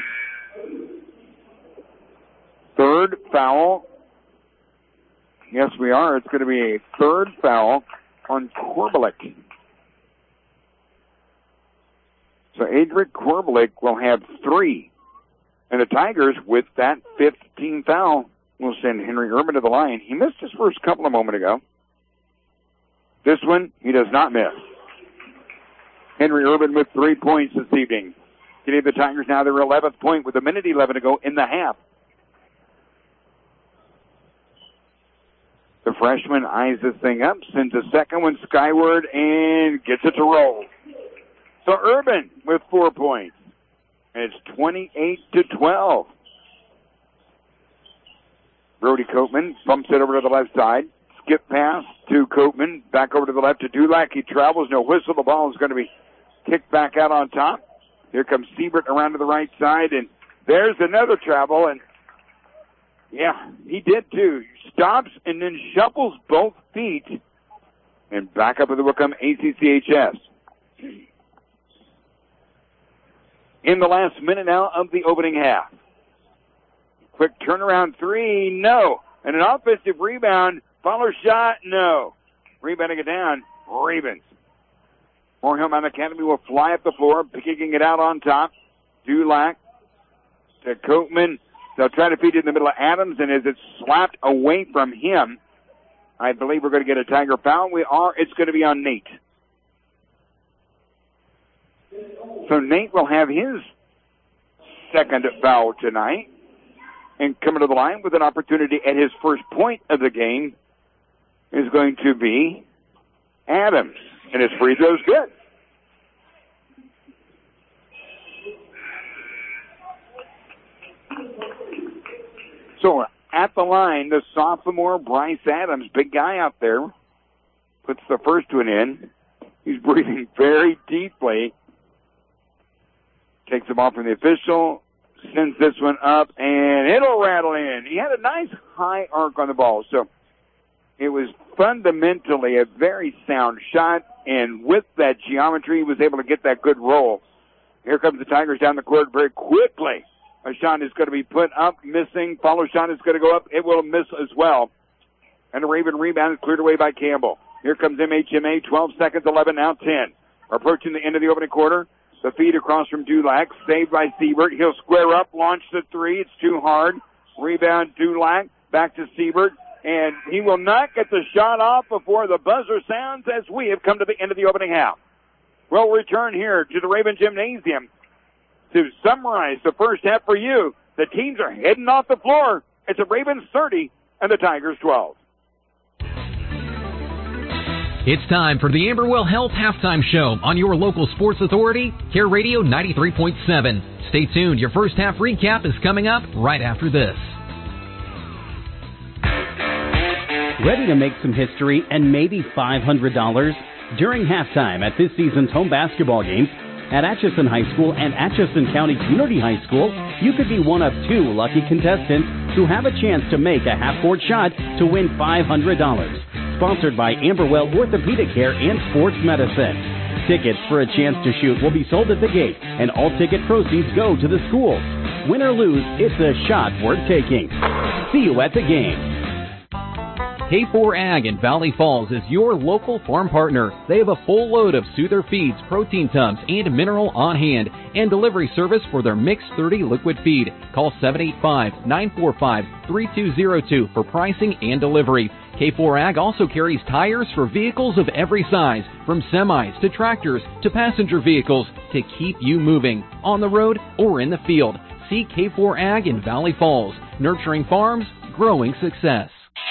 third foul. Yes, we are. It's going to be a third foul on Korbalik. So Adric Korbelik will have 3. And the Tigers, with that 5th team foul, will send Henry Urban to the line. He missed his first couple a moment ago. This one, he does not miss. Henry Urban with 3 points this evening. Getting the Tigers now their 11th point with 1:11 to go in the half. The freshman eyes this thing up, sends a second one skyward, and gets it to roll. So Urban with 4 points. And it's 28-12. Brody Copeman bumps it over to the left side. Skip pass to Copeman. Back over to the left to Dulac. He travels. No whistle. The ball is going to be kicked back out on top. Here comes Siebert around to the right side. And there's another travel. And, yeah, he did too. Stops and then shuffles both feet. And back up will come ACCHS. In the last minute now of the opening half. Quick turnaround 3, no. And an offensive rebound, follow shot, no. Rebounding it down, Ravens. Moore Hillman Academy will fly up the floor, kicking it out on top. Dulac to Copeman. They'll try to feed it in the middle of Adams, and as it's slapped away from him, I believe we're going to get a Tiger foul. It's going to be on Nate. So Nate will have his second foul tonight. And coming to the line with an opportunity at his first point of the game is going to be Adams. And his free throw's good. So at the line, the sophomore Bryce Adams, big guy out there, puts the first one in. He's breathing very deeply. Takes the ball from the official, sends this one up, and it'll rattle in. He had a nice high arc on the ball, so it was fundamentally a very sound shot, and with that geometry, he was able to get that good roll. Here comes the Tigers down the court very quickly. A shot is going to be put up, missing. Follow shot is going to go up. It will miss as well. And the Raven rebound is cleared away by Campbell. Here comes MHMA, 12 seconds, 11, now 10. Approaching the end of the opening quarter. The feed across from Dulac, saved by Siebert. He'll square up, launch the 3. It's too hard. Rebound Dulac, back to Siebert. And he will not get the shot off before the buzzer sounds as we have come to the end of the opening half. We'll return here to the Raven Gymnasium to summarize the first half for you. The teams are heading off the floor. It's the Ravens 30 and the Tigers 12. It's time for the Amberwell Health Halftime Show on your local sports authority, Care Radio 93.7. Stay tuned. Your first half recap is coming up right after this. Ready to make some history and maybe $500? During halftime at this season's home basketball games at Atchison High School and Atchison County Community High School, you could be one of 2 lucky contestants who have a chance to make a half-court shot to win $500. Sponsored by Amberwell Orthopedic Care and Sports Medicine. Tickets for a chance to shoot will be sold at the gate, and all ticket proceeds go to the schools. Win or lose, it's a shot worth taking. See you at the game. K4 Ag in Valley Falls is your local farm partner. They have a full load of Soother feeds, protein tubs, and mineral on hand, and delivery service for their Mix 30 liquid feed. Call 785-945-3202 for pricing and delivery. K4 Ag also carries tires for vehicles of every size, from semis to tractors to passenger vehicles, to keep you moving on the road or in the field. See K4 Ag in Valley Falls, nurturing farms, growing success.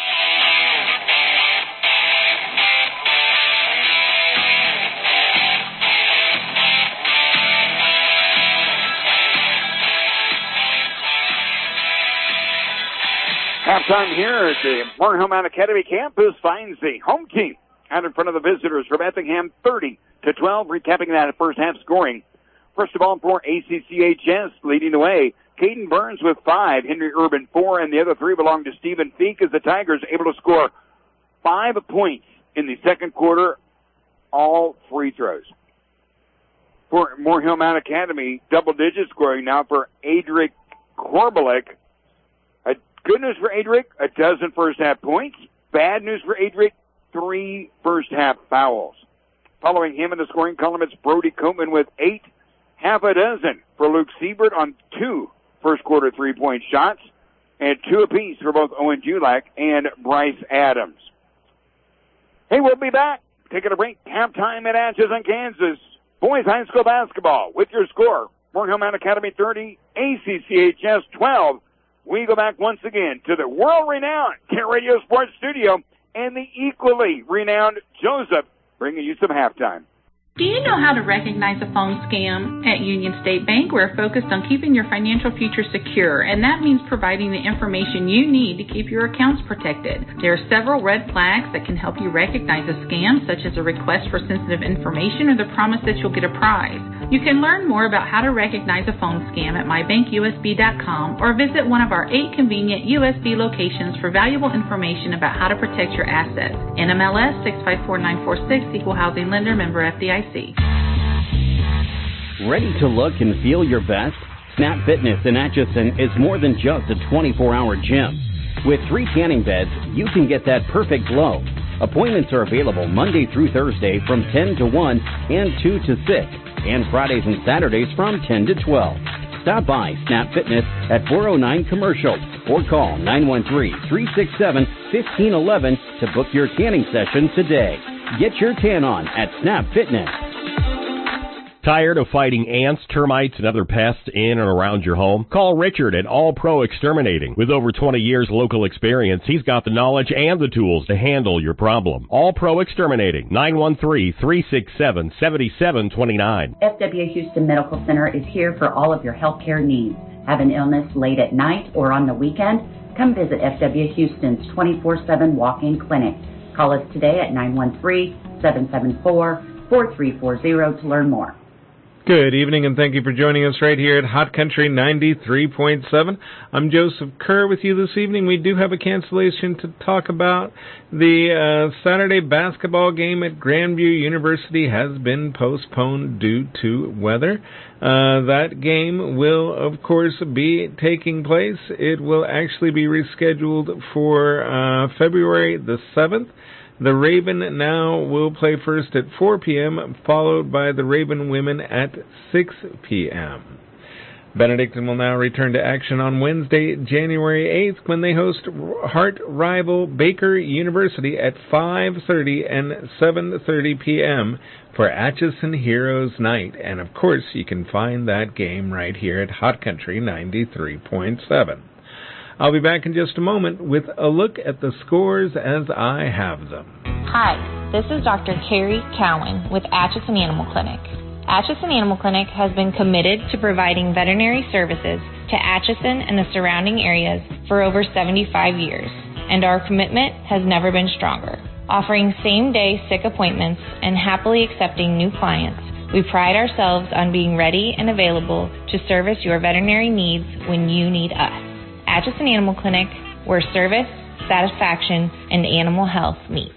Halftime here at the Moore Hillman Academy campus finds the home team out in front of the visitors from Effingham 30-12, recapping that first half scoring. First of all, for ACCHS, leading the way, Caden Burns with 5, Henry Urban 4, and the other 3 belong to Stephen Feek as the Tigers able to score 5 points in the second quarter, all free throws. For Moore Hillman Academy, double-digit scoring now for Adric Korbelik. Good news for Adric, a dozen first-half points. Bad news for Adric, 3 first-half fouls. Following him in the scoring column, it's Brody Copeman with 8. half a dozen for Luke Siebert on 2 first-quarter three-point shots, and 2 apiece for both Owen Julak and Bryce Adams. Hey, we'll be back. Taking a break. Halftime at Atchison, Kansas. Boys high school basketball with your score. Moorhead Mountain Academy 30, ACCHS 12. We go back once again to the world-renowned Care Radio Sports Studio and the equally renowned Joseph bringing you some halftime. Do you know how to recognize a phone scam? At Union State Bank, we're focused on keeping your financial future secure, and that means providing the information you need to keep your accounts protected. There are several red flags that can help you recognize a scam, such as a request for sensitive information or the promise that you'll get a prize. You can learn more about how to recognize a phone scam at mybankusb.com or visit one of our 8 convenient USB locations for valuable information about how to protect your assets. NMLS 654946, Equal Housing Lender, member FDIC. Ready to look and feel your best? Snap Fitness in Atchison is more than just a 24-hour gym. With 3 tanning beds, you can get that perfect glow. Appointments are available Monday through Thursday from 10 to 1 and 2 to 6, and Fridays and Saturdays from 10 to 12. Stop by Snap Fitness at 409 Commercial or call 913-367-1511 to book your tanning session today. Get your tan on at Snap Fitness. Tired of fighting ants, termites, and other pests in and around your home? Call Richard at All Pro Exterminating. With over 20 years local experience, he's got the knowledge and the tools to handle your problem. All Pro Exterminating, 913-367-7729. FW Houston Medical Center is here for all of your healthcare needs. Have an illness late at night or on the weekend? Come visit FW Houston's 24/7 walk-in clinic. Call us today at 913-774-4340 to learn more. Good evening, and thank you for joining us right here at Hot Country 93.7. I'm Joseph Kerr with you this evening. We do have a cancellation to talk about. The Saturday basketball game at Grandview University has been postponed due to weather. That game will, of course, be taking place. It will actually be rescheduled for February the 7th. The Raven now will play first at 4 p.m., followed by the Raven women at 6 p.m. Benedictine will now return to action on Wednesday, January 8th, when they host Hart rival Baker University at 5:30 and 7:30 p.m. for Atchison Heroes Night. And, of course, you can find that game right here at Hot Country 93.7. I'll be back in just a moment with a look at the scores as I have them. Hi, this is Dr. Carrie Cowan with Atchison Animal Clinic. Atchison Animal Clinic has been committed to providing veterinary services to Atchison and the surrounding areas for over 75 years, and our commitment has never been stronger. Offering same-day sick appointments and happily accepting new clients, we pride ourselves on being ready and available to service your veterinary needs when you need us. Atchison Animal Clinic, where service, satisfaction, and animal health meet.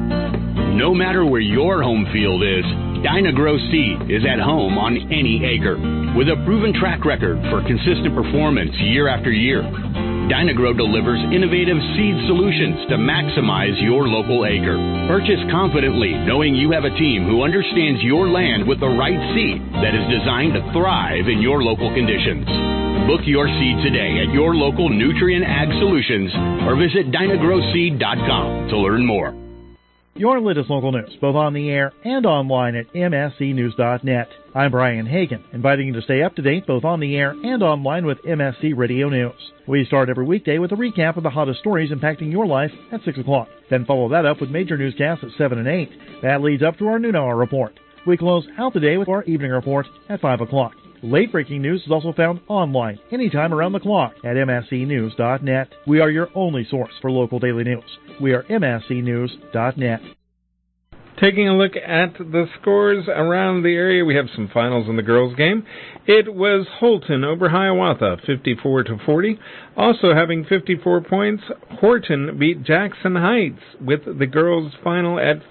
No matter where your home field is, Dyna-Gro Seed is at home on any acre. With a proven track record for consistent performance year after year, Dyna-Gro delivers innovative seed solutions to maximize your local acre. Purchase confidently, knowing you have a team who understands your land with the right seed that is designed to thrive in your local conditions. Book your seed today at your local Nutrient Ag Solutions or visit dynagroseed.com to learn more. Your latest local news, both on the air and online at mscnews.net. I'm Brian Hagan, inviting you to stay up to date both on the air and online with MSC Radio News. We start every weekday with a recap of the hottest stories impacting your life at 6 o'clock. Then follow that up with major newscasts at 7 and 8. That leads up to our noon hour report. We close out the day with our evening report at 5 o'clock. Late-breaking news is also found online, anytime around the clock at mscnews.net. We are your only source for local daily news. We are mscnews.net. Taking a look at the scores around the area, we have some finals in the girls' game. It was Holton over Hiawatha, 54-40. Also having 54 points, Horton beat Jackson Heights with the girls' final at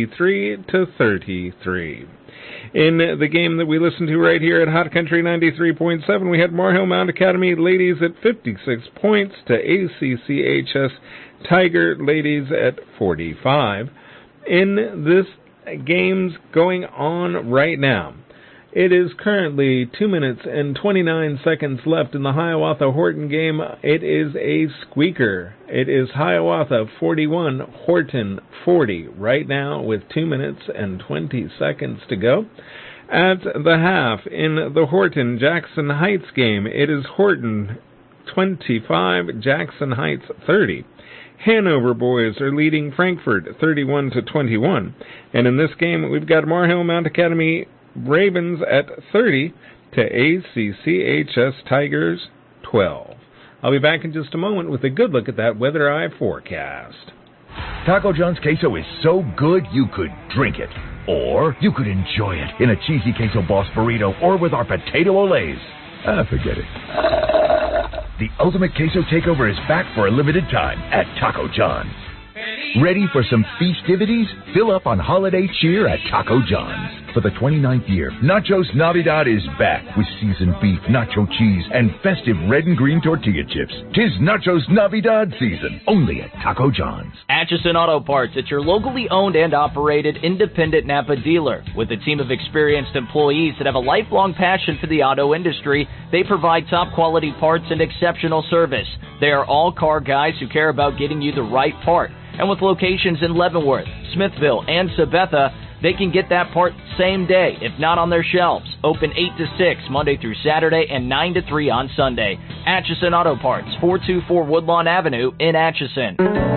53-33. In the game that we listened to right here at Hot Country 93.7, we had Moorhead Mountain Academy ladies at 56 points to ACCHS Tiger ladies at 45. In this games going on right now, It is currently 2 minutes and 29 seconds left in the Hiawatha-Horton game. It is a squeaker. It is Hiawatha 41, Horton 40 right now with 2 minutes and 20 seconds to go. At the half in the Horton-Jackson Heights game, it is Horton 25, Jackson Heights 30. Hanover boys are leading Frankfort 31-21. And in this game, we've got Mar Hill Mount Academy Ravens at 30 to ACCHS Tigers 12. I'll be back in just a moment with a good look at that Weather Eye forecast. Taco John's queso is so good you could drink it. Or you could enjoy it in a cheesy queso boss burrito or with our potato olays. Forget it. The ultimate queso takeover is back for a limited time at Taco John's. Ready for some festivities? Fill up on holiday cheer at Taco John's. For the 29th year, Nachos Navidad is back with seasoned beef, nacho cheese, and festive red and green tortilla chips. 'Tis Nachos Navidad season, only at Taco John's. Atchison Auto Parts, it's your locally owned and operated independent Napa dealer. With a team of experienced employees that have a lifelong passion for the auto industry, they provide top quality parts and exceptional service. They are all car guys who care about getting you the right part. And with locations in Leavenworth, Smithville, and Sabetha, they can get that part same day, if not on their shelves. Open 8 to 6 Monday through Saturday and 9 to 3 on Sunday. Atchison Auto Parts, 424 Woodlawn Avenue in Atchison.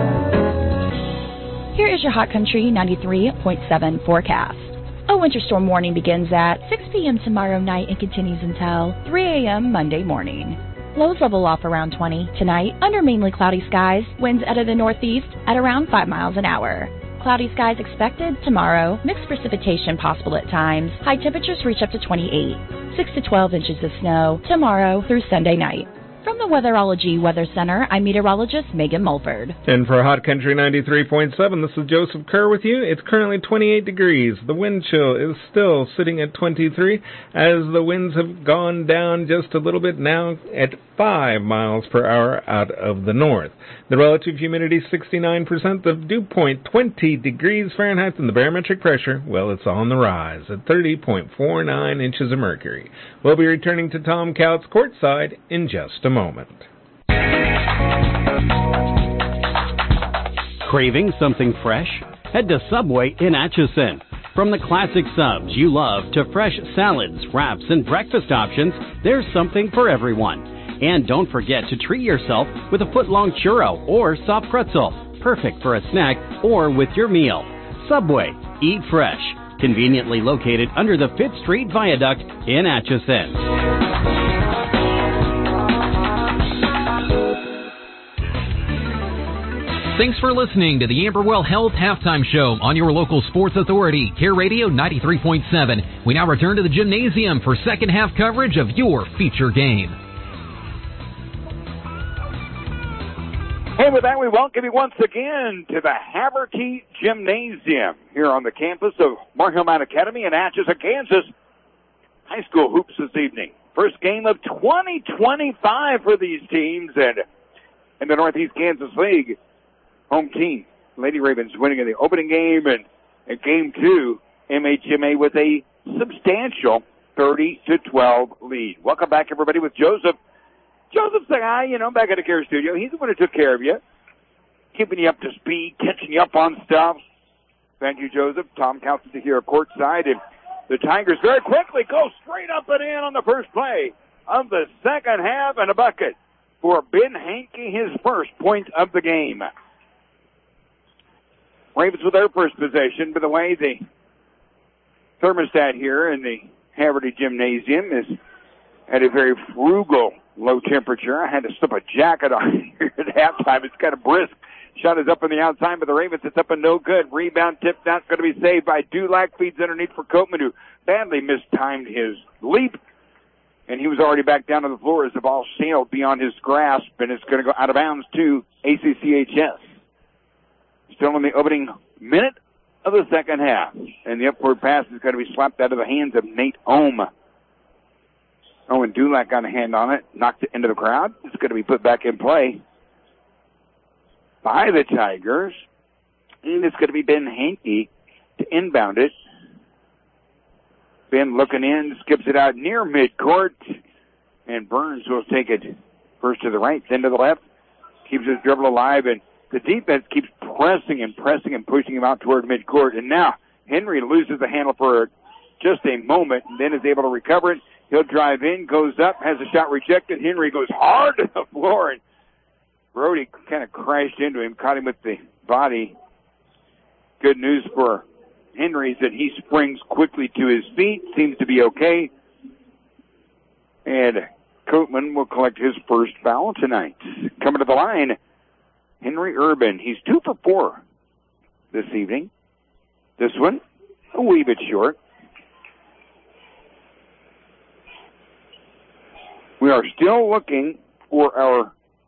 Here is your Hot Country 93.7 forecast. A winter storm warning begins at 6 p.m. tomorrow night and continues until 3 a.m. Monday morning. Lows level off around 20 tonight under mainly cloudy skies. Winds out of the northeast at around 5 miles an hour. Cloudy skies expected tomorrow. Mixed precipitation possible at times. High temperatures reach up to 28. 6 to 12 inches of snow tomorrow through Sunday night. From the Weatherology Weather Center, I'm meteorologist Megan Mulford. And for Hot Country 93.7, this is Joseph Kerr with you. It's currently 28 degrees. The wind chill is still sitting at 23 as the winds have gone down just a little bit now at 5 miles per hour out of the north. The relative humidity 69%, the dew point 20 degrees Fahrenheit, and the barometric pressure, well, it's on the rise at 30.49 inches of mercury. We'll be returning to Tom Couts courtside in just a moment. Craving something fresh? Head to Subway in Atchison. From the classic subs you love to fresh salads, wraps, and breakfast options, there's something for everyone. And don't forget to treat yourself with a foot-long churro or soft pretzel, perfect for a snack or with your meal. Subway, eat fresh. Conveniently located under the 5th Street Viaduct in Atchison. Thanks for listening to the Amberwell Health Halftime Show on your local sports authority, Care Radio 93.7. We now return to the gymnasium for second half coverage of your feature game. And with that, we welcome you once again to the Haverty Gymnasium here on the campus of Mar Hill Mount Academy in Atchison, Kansas. High school hoops this evening. First game of 2025 for these teams, and in the Northeast Kansas League, home team, Lady Ravens winning in the opening game, and in game two, MHMA with a substantial 30-12 lead. Welcome back, everybody, with Joseph. Joseph's the guy, back at the Care Studio. He's the one who took care of you, keeping you up to speed, catching you up on stuff. Thank you, Joseph. Tom Couts is here courtside, and the Tigers very quickly go straight up and in on the first play of the second half, and a bucket for Ben Hankey, his first point of the game. Ravens with their first possession. By the way, the thermostat here in the Haverty Gymnasium is at a very frugal low temperature. I had to slip a jacket on here at halftime. It's kind of brisk. Shot is up on the outside, but the Ravens, it's up and no good. Rebound tipped out, going to be saved by Dulac. Feeds underneath for Copeman, who badly mistimed his leap. And he was already back down to the floor as the ball sailed beyond his grasp, and it's going to go out of bounds to ACCHS. Still in the opening minute of the second half. And the upward pass is going to be slapped out of the hands of Nate Ohm. Owen Dulac got a hand on it, knocked it into the crowd. It's going to be put back in play by the Tigers. And it's going to be Ben Hankey to inbound it. Ben looking in, skips it out near midcourt, and Burns will take it first to the right, then to the left, keeps his dribble alive, and the defense keeps pressing and pushing him out toward midcourt. And now Henry loses the handle for just a moment and then is able to recover it. He'll drive in, goes up, has a shot rejected. Henry goes hard to the floor, and Brody kind of crashed into him, caught him with the body. Good news for Henry is that he springs quickly to his feet, seems to be okay. And Coatman will collect his first foul tonight. Coming to the line, Henry Urban. He's 2 for 4 this evening. This one, a wee bit short. We are still looking for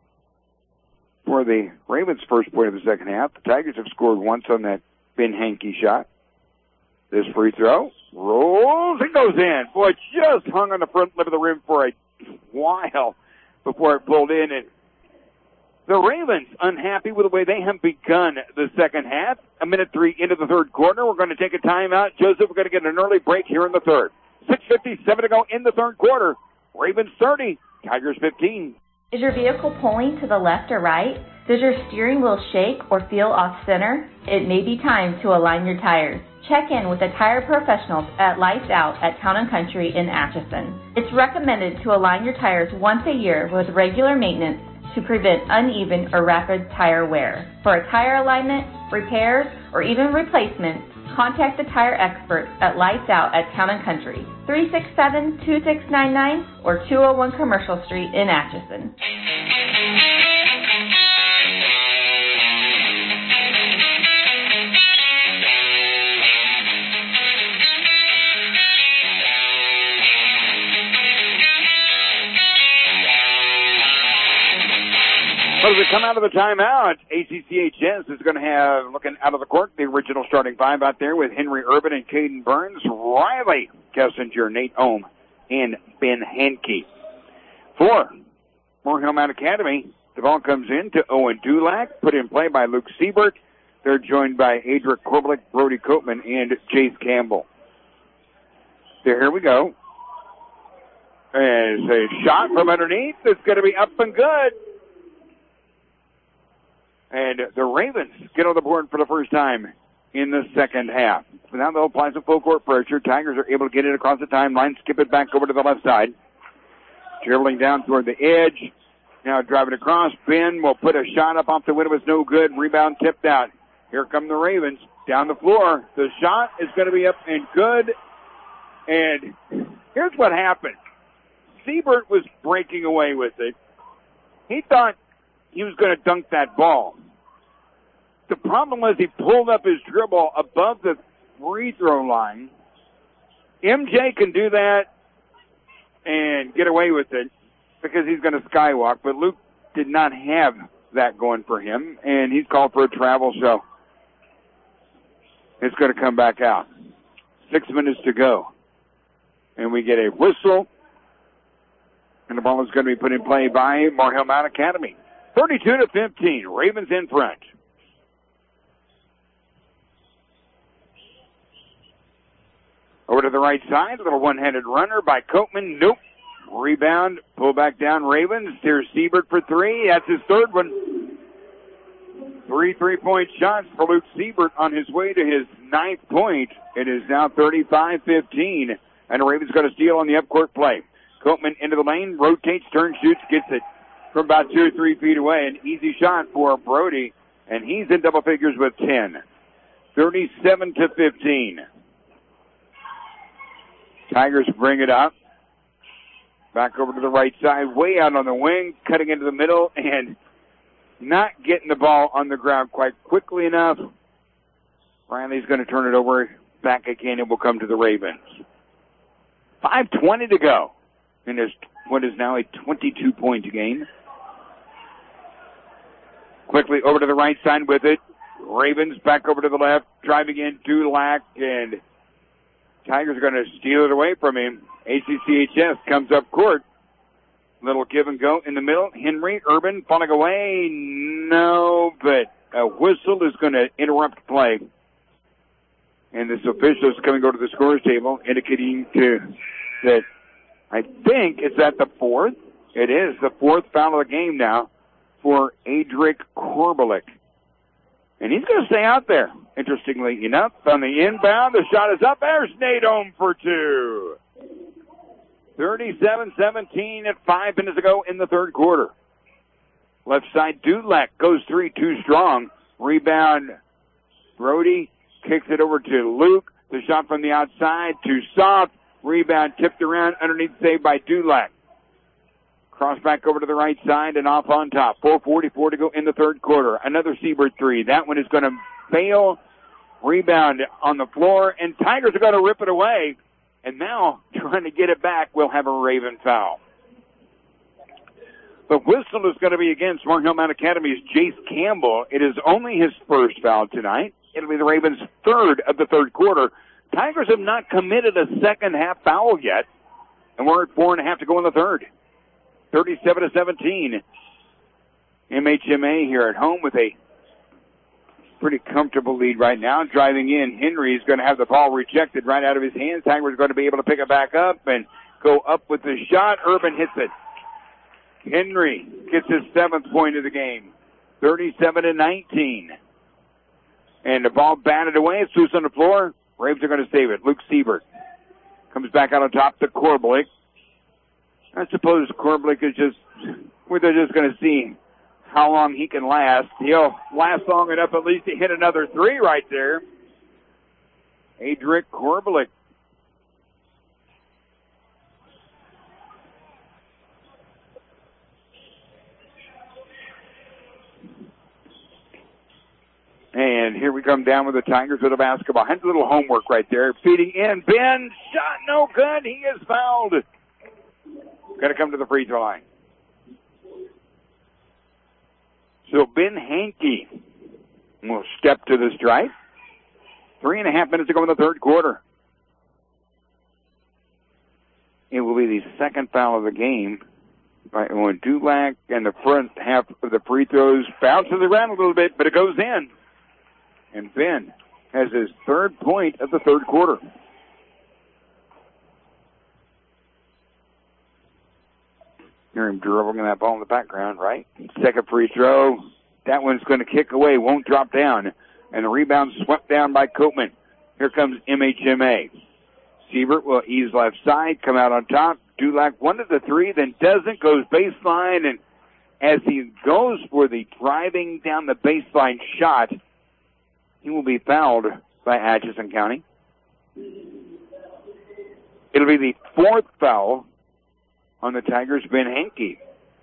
the Ravens' first point of the second half. The Tigers have scored once on that Ben Hankey shot. This free throw rolls and goes in. Boy, just hung on the front lip of the rim for a while before it pulled in. And the Ravens unhappy with the way they have begun the second half. 1:03 into the third quarter. We're going to take a timeout. Joseph, we're going to get an early break here in the third. 6:57 to go in the third quarter. Ravens 30, Tigers 15. Is your vehicle pulling to the left or right? Does your steering wheel shake or feel off center? It may be time to align your tires. Check in with the tire professionals at Lights Out at Town & Country in Atchison. It's recommended to align your tires once a year with regular maintenance to prevent uneven or rapid tire wear. For a tire alignment, repairs, or even replacement, contact the tire experts at Lights Out at Town & Country, 367-2699 or 201 Commercial Street in Atchison. As we come out of the timeout, ACCHS is going to have, looking out of the court, the original starting five out there with Henry Urban and Caden Burns, Riley Kessinger, Nate Ohm, and Ben Hankey. For Moore Hillman Academy, the ball comes in to Owen Dulac, put in play by Luke Siebert. They're joined by Adric Korblick, Brody Coatman, and Chase Campbell. So here we go. As a shot from underneath, it's going to be up and good. And the Ravens get on the board for the first time in the second half. So now they'll apply some full court pressure. Tigers are able to get it across the timeline, skip it back over to the left side. Dribbling down toward the edge. Now driving across. Ben will put a shot up off the window. It's no good. Rebound tipped out. Here come the Ravens down the floor. The shot is going to be up and good. And here's what happened. Siebert was breaking away with it. He thought he was going to dunk that ball. The problem was he pulled up his dribble above the free throw line. MJ can do that and get away with it because he's going to skywalk, but Luke did not have that going for him, and he's called for a travel, so it's going to come back out. 6 minutes to go. And we get a whistle, and the ball is going to be put in play by Moore Hillman Academy. 32-15, Ravens in front. Over to the right side, a little one-handed runner by Coatman. Nope. Rebound, pull back down Ravens. Here's Siebert for three. That's his third one. 3 3-point shots for Luke Siebert on his way to his 9th point. It is now 35-15, and the Ravens got a steal on the upcourt play. Coatman into the lane, rotates, turns, shoots, gets it from about 2 or 3 feet away. An easy shot for Brody, and he's in double figures with 10. 37-15. Tigers bring it up. Back over to the right side, way out on the wing, cutting into the middle, and not getting the ball on the ground quite quickly enough. Riley's going to turn it over. Back again, it will come to the Ravens. 5:20 to go in this, what is now a 22-point game. Quickly over to the right side with it. Ravens back over to the left, driving in Dulac, and Tigers are going to steal it away from him. ACCHS comes up court. Little give and go in the middle. Henry Urban falling away. No, but a whistle is going to interrupt play. And this official is coming over to the scorer's table, indicating that I think it's at the fourth. It is the fourth foul of the game now for Adric Korbelik. And he's going to stay out there, interestingly enough. On the inbound, the shot is up. There's Nadom for two. 37-17 at 5 minutes ago in the third quarter. Left side, Dulac goes 3 too strong. Rebound, Brody kicks it over to Luke. The shot from the outside, too soft. Rebound tipped around, underneath, saved by Dulac. Cross back over to the right side and off on top. 4:44 to go in the third quarter. Another Siebert three. That one is going to fail. Rebound on the floor, and Tigers are going to rip it away. And now, trying to get it back, we'll have a Raven foul. The whistle is going to be against Smart Hill Mount Academy's Jace Campbell. It is only his first foul tonight. It'll be the Ravens' third of the third quarter. Tigers have not committed a second-half foul yet, and we're at 4.5 to go in the third. 37-17. MHMA here at home with a pretty comfortable lead right now. Driving in, Henry is going to have the ball rejected right out of his hands. Tigers going to be able to pick it back up and go up with the shot. Urban hits it. Henry gets his 7th point of the game. 37-19. And the ball batted away. It's loose on the floor. Ravens are going to save it. Luke Siebert comes back out on top to Korbelik. I suppose Korbelik is they're just going to see how long he can last. He'll last long enough at least to hit another three right there. Adric Korbelik. And here we come down with the Tigers with a basketball. Had a little homework right there. Feeding in. Ben, shot no good. He is fouled. Got to come to the free throw line. So Ben Hankey will step to the stripe. 3.5 minutes to go in the third quarter. It will be the second foul of the game by Owen Dulac, and the front half of the free throws bounces around a little bit, but it goes in. And Ben has his 3rd point of the third quarter. Hear him dribbling that ball in the background, right? Second free throw. That one's going to kick away, won't drop down. And the rebound swept down by Copeman. Here comes MHMA. Siebert will ease left side, come out on top. Dulac wanted the three, then doesn't, goes baseline, and as he goes for the driving down the baseline shot, he will be fouled by Atchison County. It'll be the 4th foul on the Tigers, Ben Hankey.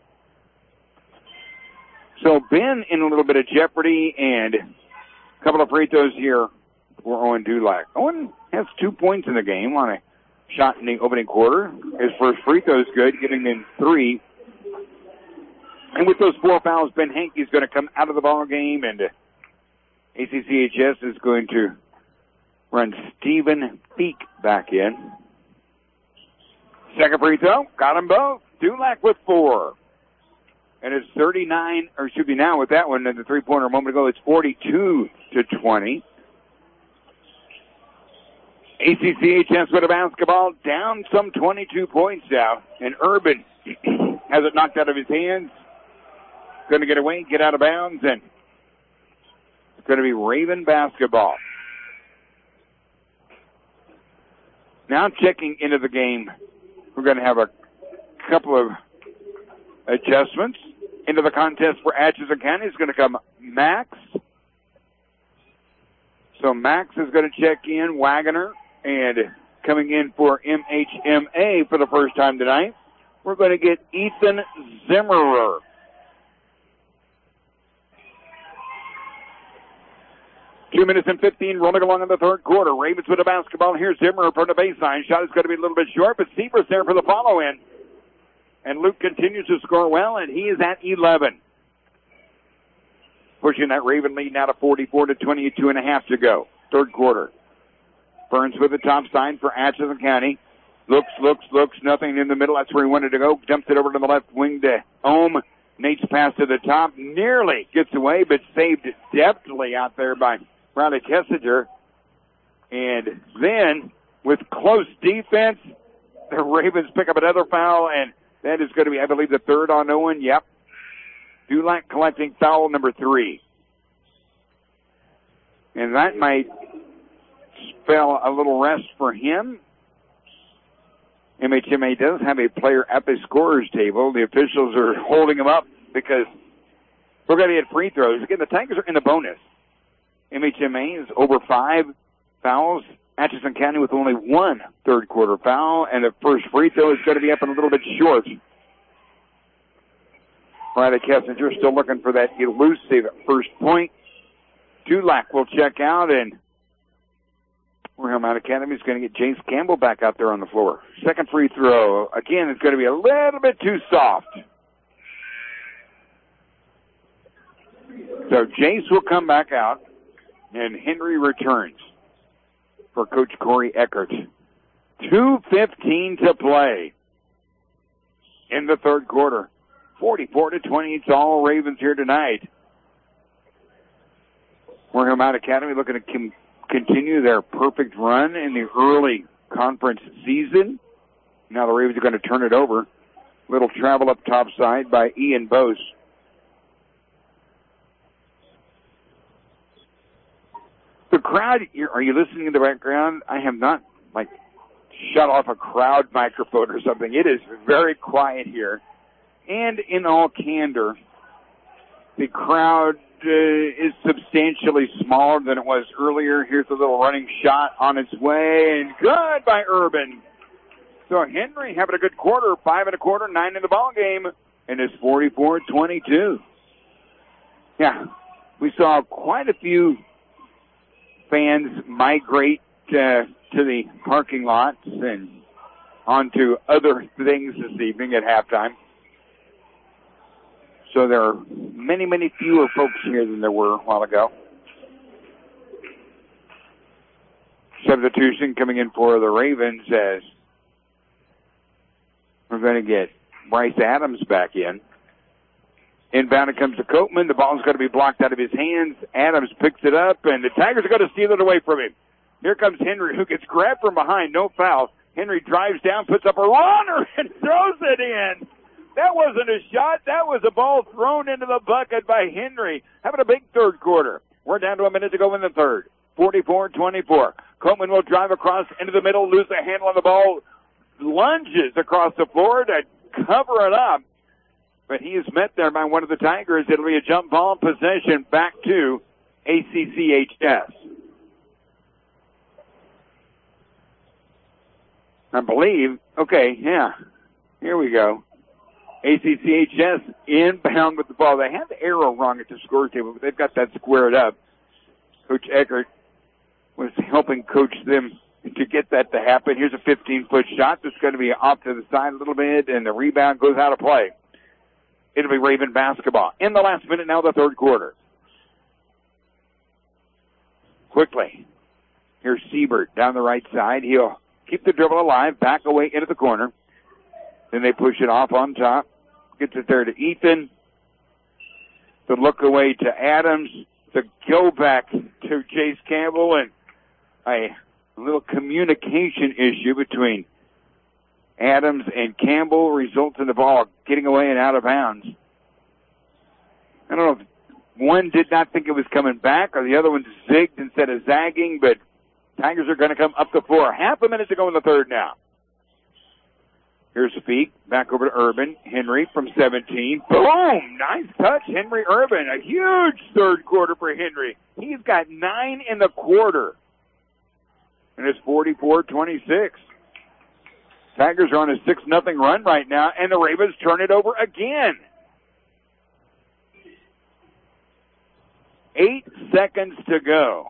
So Ben in a little bit of jeopardy, and a couple of free throws here for Owen Dulac. Owen has 2 points in the game on a shot in the opening quarter. His first free throw is good, getting in 3. And with those 4 fouls, Ben Hankey is going to come out of the ball game, and ACCHS is going to run Stephen Feek back in. Second free throw, got them both. Dulac with 4. And it's now with that one, and the three-pointer a moment ago, it's 42-20. ACCHS with a basketball, down some 22 points now. And Urban has it knocked out of his hands. Going to get away, get out of bounds, and it's going to be Raven basketball. Now checking into the game, we're going to have a couple of adjustments. Into the contest for Atchison County is going to come Max. So Max is going to check in, Wagoner, and coming in for MHMA for the first time tonight, we're going to get Ethan Zimmerer. Two minutes and 15 rolling along in the third quarter. Ravens with a basketball. Here's Zimmerer from the baseline. Shot is going to be a little bit short, but Siebert's there for the follow-in. And Luke continues to score well, and he is at 11. Pushing that Raven lead now to 44-22 and a half to go. Third quarter. Burns with the top side for Atchison County. Looks, nothing in the middle. That's where he wanted to go. Dumps it over to the left wing to Ohm. Nate's pass to the top. Nearly gets away, but saved deftly out there by Riley Kessinger. And then, with close defense, the Ravens pick up another foul, and that is going to be, I believe, the third on Owen. Yep. Dulac collecting foul number 3. And that might spell a little rest for him. MHMA does have a player at the scorer's table. The officials are holding him up because we're going to get free throws. Again, the Tigers are in the bonus. MHMA is over 5 fouls. Atchison County with only 1 third-quarter foul, and the first free throw is going to be up and a little bit short. Riley Kessinger still looking for that elusive first point. Dulac will check out, and Moorhead Mountain Academy is going to get Jace Campbell back out there on the floor. Second free throw, again, it's going to be a little bit too soft. So Jace will come back out, and Henry returns for Coach Corey Eckert. 2:15 to play in the third quarter. 44-20, it's all Ravens here tonight. Moorhead Mountain Academy looking to continue their perfect run in the early conference season. Now the Ravens are going to turn it over. Little travel up top side by Ian Bose. The crowd, are you listening in the background? I have not, shut off a crowd microphone or something. It is very quiet here. And in all candor, the crowd is substantially smaller than it was earlier. Here's a little running shot on its way, and good by Urban. So Henry having a good quarter, 5 1/4, 9 in the ball game, and it's 44-22. Yeah, we saw quite a few fans migrate to the parking lots and onto other things this evening at halftime. So there are many, many fewer folks here than there were a while ago. Substitution coming in for the Ravens as we're going to get Bryce Adams back in. Inbound it comes to Copeman. The ball's going to be blocked out of his hands. Adams picks it up, and the Tigers are going to steal it away from him. Here comes Henry, who gets grabbed from behind. No foul. Henry drives down, puts up a runner, and throws it in. That wasn't a shot. That was a ball thrown into the bucket by Henry. Having a big third quarter. We're down to a minute to go in the third. 44-24. Coleman will drive across into the middle, lose the handle on the ball, lunges across the floor to cover it up. But he is met there by one of the Tigers. It'll be a jump ball possession back to ACCHS. I believe, okay, yeah, here we go. ACCHS inbound with the ball. They had the arrow wrong at the score table, but they've got that squared up. Coach Eckert was helping coach them to get that to happen. Here's a 15-foot shot that's going to be off to the side a little bit, and the rebound goes out of play. It'll be Raven basketball. In the last minute now, the third quarter. Quickly. Here's Siebert down the right side. He'll keep the dribble alive, back away into the corner. Then they push it off on top. Gets it there to Ethan. The look away to Adams. The go back to Jace Campbell, and a little communication issue between Adams and Campbell results in the ball getting away and out of bounds. I don't know if one did not think it was coming back or the other one zigged instead of zagging, but Tigers are going to come up the floor. Half a minute to go in the third now. Here's Feek, back over to Urban. Henry from 17. Boom! Nice touch, Henry Urban. A huge third quarter for Henry. He's got 9 in the quarter. And it's 44-26. Tigers are on a 6-0 run right now, and the Ravens turn it over again. 8 seconds to go.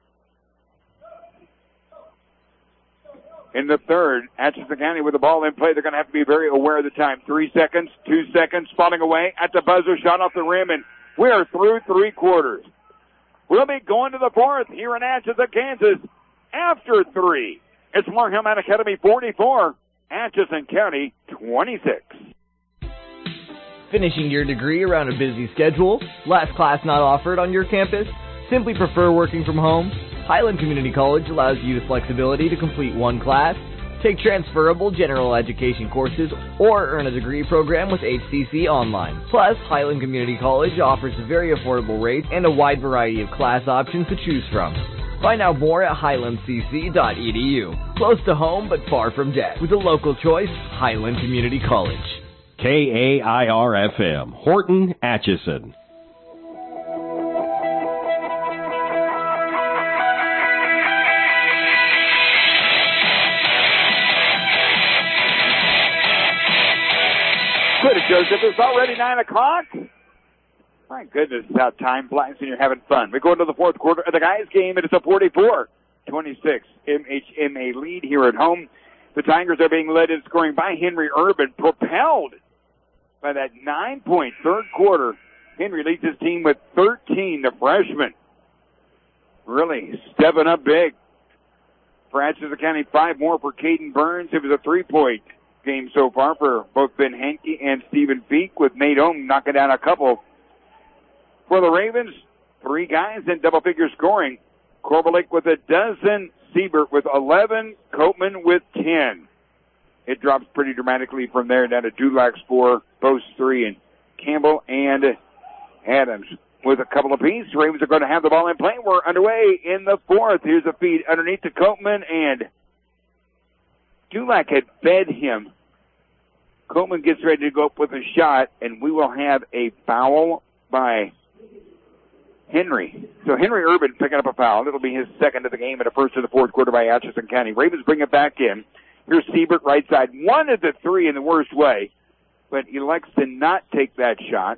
In the third, Atchison County with the ball in play. They're going to have to be very aware of the time. 3 seconds, 2 seconds, falling away at the buzzer, shot off the rim, and we are through 3 quarters. We'll be going to the fourth here in Atchison, Kansas, after 3. It's Moorhead Mountain Academy 44, Atchison County 26. Finishing your degree around a busy schedule? Last class not offered on your campus? Simply prefer working from home? Highland Community College allows you the flexibility to complete one class, take transferable general education courses, or earn a degree program with HCC Online. Plus, Highland Community College offers very affordable rates and a wide variety of class options to choose from. Find out more at highlandcc.edu. Close to home but far from debt. With a local choice, Highland Community College. KAIR-FM, Horton, Atchison. Good, Joseph. It's already 9 o'clock. My goodness, how time flies when you're having fun. We go into the fourth quarter of the guys' game, and it's a 44-26 MHMA lead here at home. The Tigers are being led in scoring by Henry Urban, propelled by that 9-point third quarter. Henry leads his team with 13, the freshman. Really stepping up big. For Atchison County, 5 more for Caden Burns. It was a 3-point game so far for both Ben Hankey and Stephen Feek, with Nate Ohm knocking down a couple. For the Ravens, 3 guys in double-figure scoring. Korbalik with 12, Siebert with 11, Copeman with 10. It drops pretty dramatically from there down to Dulac's 4, Bose 3, and Campbell and Adams with a couple apiece. Ravens are going to have the ball in play. We're underway in the fourth. Here's a feed underneath to Copeman, and Dulac had fed him. Copeman gets ready to go up with a shot, and we will have a foul by Henry. So Henry Urban picking up a foul. It'll be his second of the game and a first of the fourth quarter by Atchison County. Ravens bring it back in. Here's Siebert right side. 1 of the 3 in the worst way, but elects to not take that shot.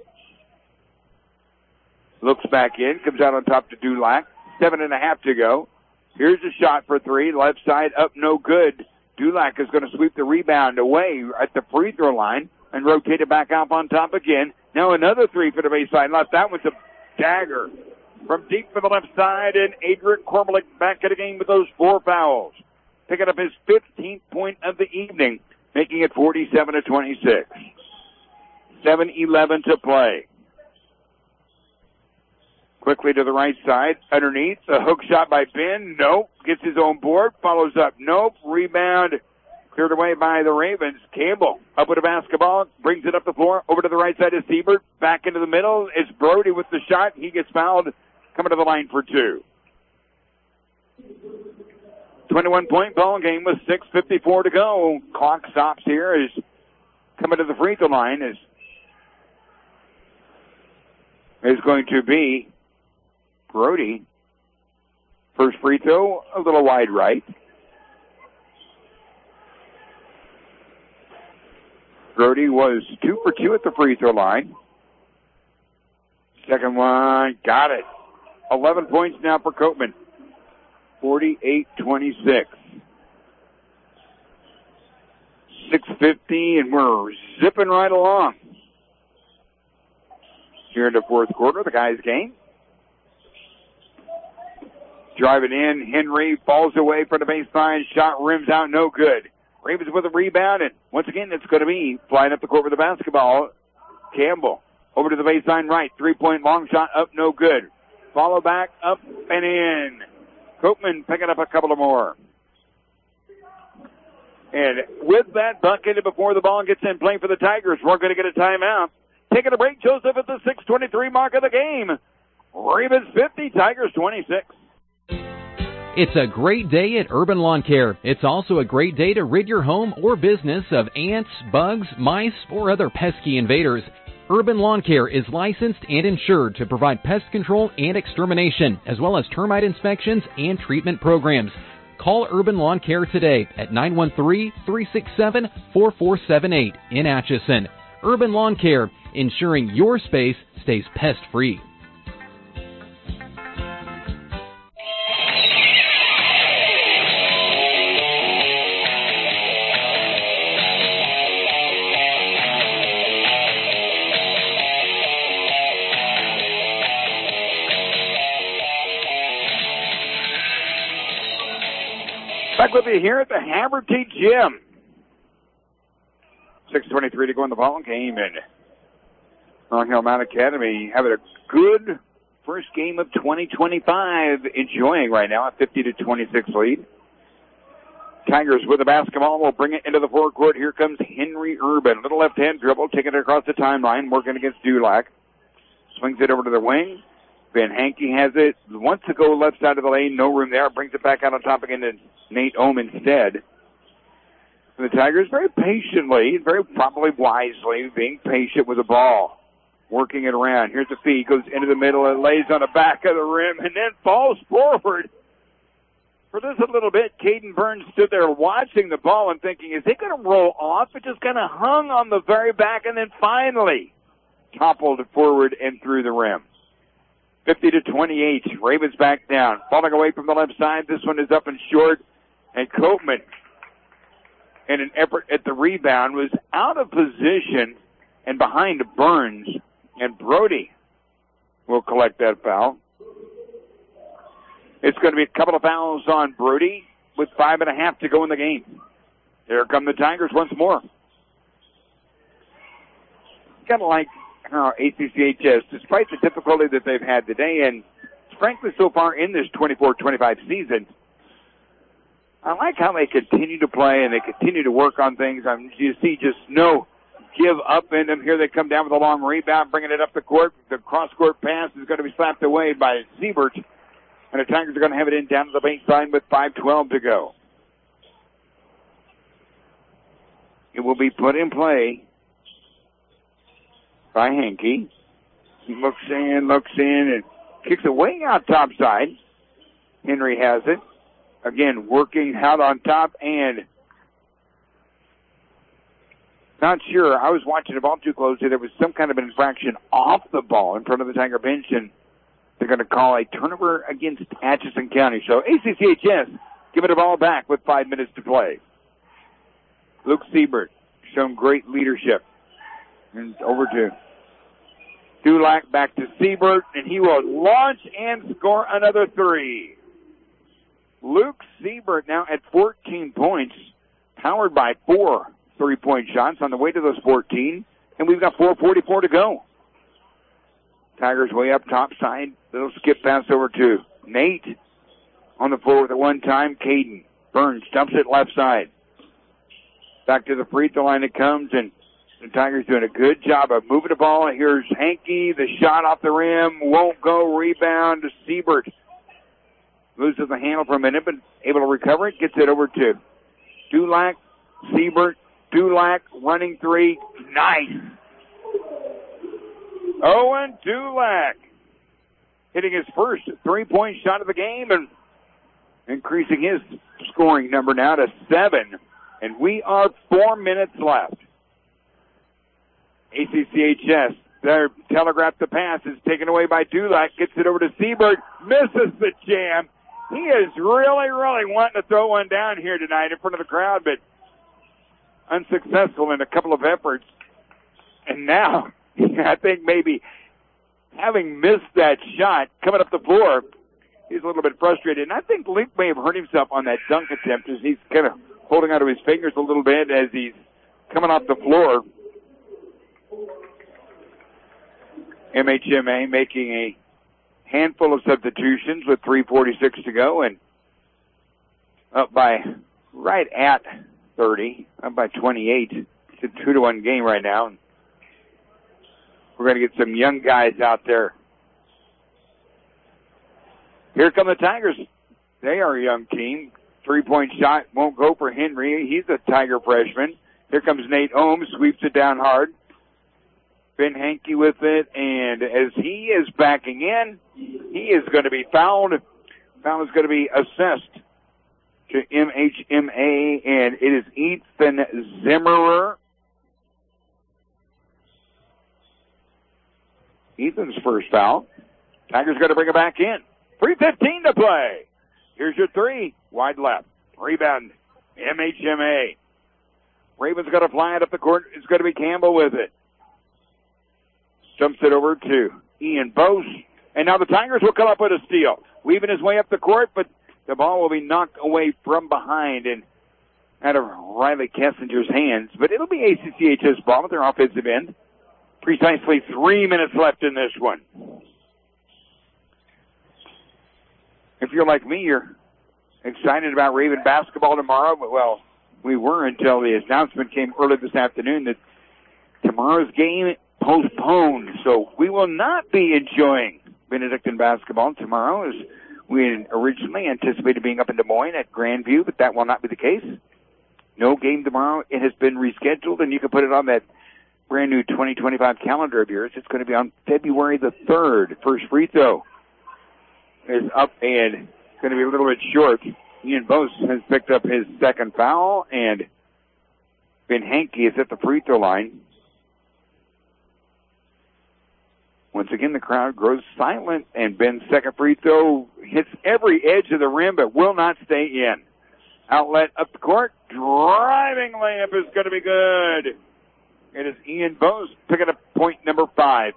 Looks back in, comes out on top to Dulac. 7.5 to go. Here's a shot for 3. Left side up, no good. Dulac is going to sweep the rebound away at the free throw line and rotate it back up on top again. Now another 3 for the baseline left. That one's a dagger from deep for the left side, and Adrian Korbalik back at the game with those 4 fouls. Picking up his 15th point of the evening, making it 47-26. 7:11 to play. Quickly to the right side, underneath, a hook shot by Ben. Nope. Gets his own board, follows up. Nope. Rebound cleared away by the Ravens. Campbell up with a basketball, brings it up the floor, over to the right side is Siebert. Back into the middle is Brody with the shot. He gets fouled, coming to the line for 2. 21-point ball game with 6:54 to go. Clock stops here as coming to the free throw line is going to be Brody. First free throw, a little wide right. Brody was 2 for 2 at the free throw line. Second one, got it. 11 points now for Copeman. 48-26. 6:50, and we're zipping right along here in the fourth quarter, the guys' game. Driving in, Henry falls away from the baseline, shot rims out, no good. Ravens with a rebound, and once again, it's going to be flying up the court with the basketball. Campbell over to the baseline right, 3-point long shot up, no good. Follow back, up and in. Copeman picking up a couple of more. And with that bucket before the ball gets in play for the Tigers, we're going to get a timeout. Taking a break, Joseph, at the 6:23 mark of the game. Ravens 50, Tigers 26. It's a great day at Urban Lawn Care. It's also a great day to rid your home or business of ants, bugs, mice, or other pesky invaders. Urban Lawn Care is licensed and insured to provide pest control and extermination, as well as termite inspections and treatment programs. Call Urban Lawn Care today at 913-367-4478 in Atchison. Urban Lawn Care, ensuring your space stays pest-free. Back with you here at the Haverty Gym. 6:23 to go in the ball game, and Long Hill Mount Academy having a good First game of 2025 enjoying right now, a 50-26 lead. Tigers with the basketball will bring it into the forecourt. Here comes Henry Urban. Little left-hand dribble, taking it across the timeline, working against Dulac. Swings it over to the wing. Ben Hankey has it. Wants to go left side of the lane. No room there. Brings it back out on top again to Nate Ohm instead. The Tigers very patiently, very probably wisely, being patient with the ball. Working it around. Here's the feed. Goes into the middle and lays on the back of the rim and then falls forward. For just a little bit, Caden Burns stood there watching the ball and thinking, is it going to roll off? It just kind of hung on the very back and then finally toppled forward and through the rim. 50-28. Ravens back down. Falling away from the left side. This one is up and short. And Copeman, in an effort at the rebound, was out of position and behind Burns. And Brody will collect that foul. It's going to be a couple of fouls on Brody with 5.5 to go in the game. Here come the Tigers once more. Kind of like how ACCHS, despite the difficulty that they've had today, and frankly so far in this 24-25 season, I like how they continue to play and they continue to work on things. You see just no give up in them. Here they come down with a long rebound, bringing it up the court. The cross-court pass is going to be slapped away by Siebert. And the Tigers are going to have it in down to the baseline with 5:12 to go. It will be put in play by Hankey. He looks in, and kicks it way out top side. Henry has it. Again, working out on top and not sure. I was watching the ball too closely. There was some kind of an infraction off the ball in front of the Tiger bench, and they're going to call a turnover against Atchison County. So ACCHS giving the ball back with 5 minutes to play. Luke Siebert shown great leadership. And over to Dulac, back to Siebert, and he will launch and score another three. Luke Siebert now at 14 points, powered by 4 3-point shots on the way to those 14, and we've got 4:44 to go. Tigers way up top side. Little skip pass over to Nate. On the floor with it one time. Caden Burns dumps it left side. Back to the free throw line it comes, and the Tigers doing a good job of moving the ball. Here's Hankey. The shot off the rim. Won't go. Rebound to Siebert. Loses the handle for a minute, but able to recover it. Gets it over to Dulac. Siebert. Dulac running three. Nice. Owen Dulac hitting his first 3-point shot of the game and increasing his scoring number now to 7. And we are 4 minutes left. ACCHS, they're telegraphed the pass. Is taken away by Dulac. Gets it over to Siebert. Misses the jam. He is really, really wanting to throw one down here tonight in front of the crowd, but unsuccessful in a couple of efforts. And now, I think maybe having missed that shot coming up the floor, he's a little bit frustrated. And I think Link may have hurt himself on that dunk attempt as he's kind of holding onto his fingers a little bit as he's coming off the floor. MHMA making a handful of substitutions with 3:46 to go and up by right at 30, up by 28. It's a 2-1 game right now. We're going to get some young guys out there. Here come the Tigers. They are a young team. 3-point shot won't go for Henry. He's a Tiger freshman. Here comes Nate Ohm, sweeps it down hard. Ben Hankey with it, and as he is backing in, he is going to be fouled. Foul is going to be assessed to MHMA, and it is Ethan Zimmerer. Ethan's first foul. Tigers going to bring it back in. 3:15 to play. Here's your three. Wide left. Rebound. MHMA. Ravens going to fly it up the court. It's going to be Campbell with it. Jumps it over to Ian Bose. And now the Tigers will come up with a steal. Weaving his way up the court, but the ball will be knocked away from behind and out of Riley Kessinger's hands. But it'll be ACCHS ball at their offensive end. Precisely 3 minutes left in this one. if you're like me, you're excited about Raven basketball tomorrow. Well, we were until the announcement came early this afternoon that tomorrow's game postponed. So we will not be enjoying Benedictine basketball tomorrow, as we had originally anticipated being up in Des Moines at Grandview, but that will not be the case. No game tomorrow. It has been rescheduled, and you can put it on that brand new 2025 calendar of yours. It's going to be on February the 3rd. First free throw is up and going to be a little bit short. Ian Bose has picked up his second foul, and Ben Hankey is at the free throw line. Once again, the crowd grows silent, and Ben's second free throw hits every edge of the rim but will not stay in. Outlet up the court. Driving layup is going to be good. It is Ian Bose picking up point number 5,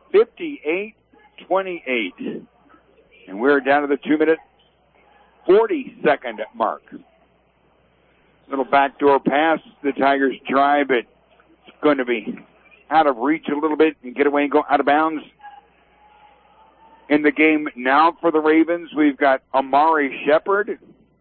58-28. And we're down to the 2-minute, 40-second mark. Little backdoor pass. The Tigers drive it. It's going to be out of reach a little bit and get away and go out of bounds. In the game now for the Ravens, we've got Amari Shepard.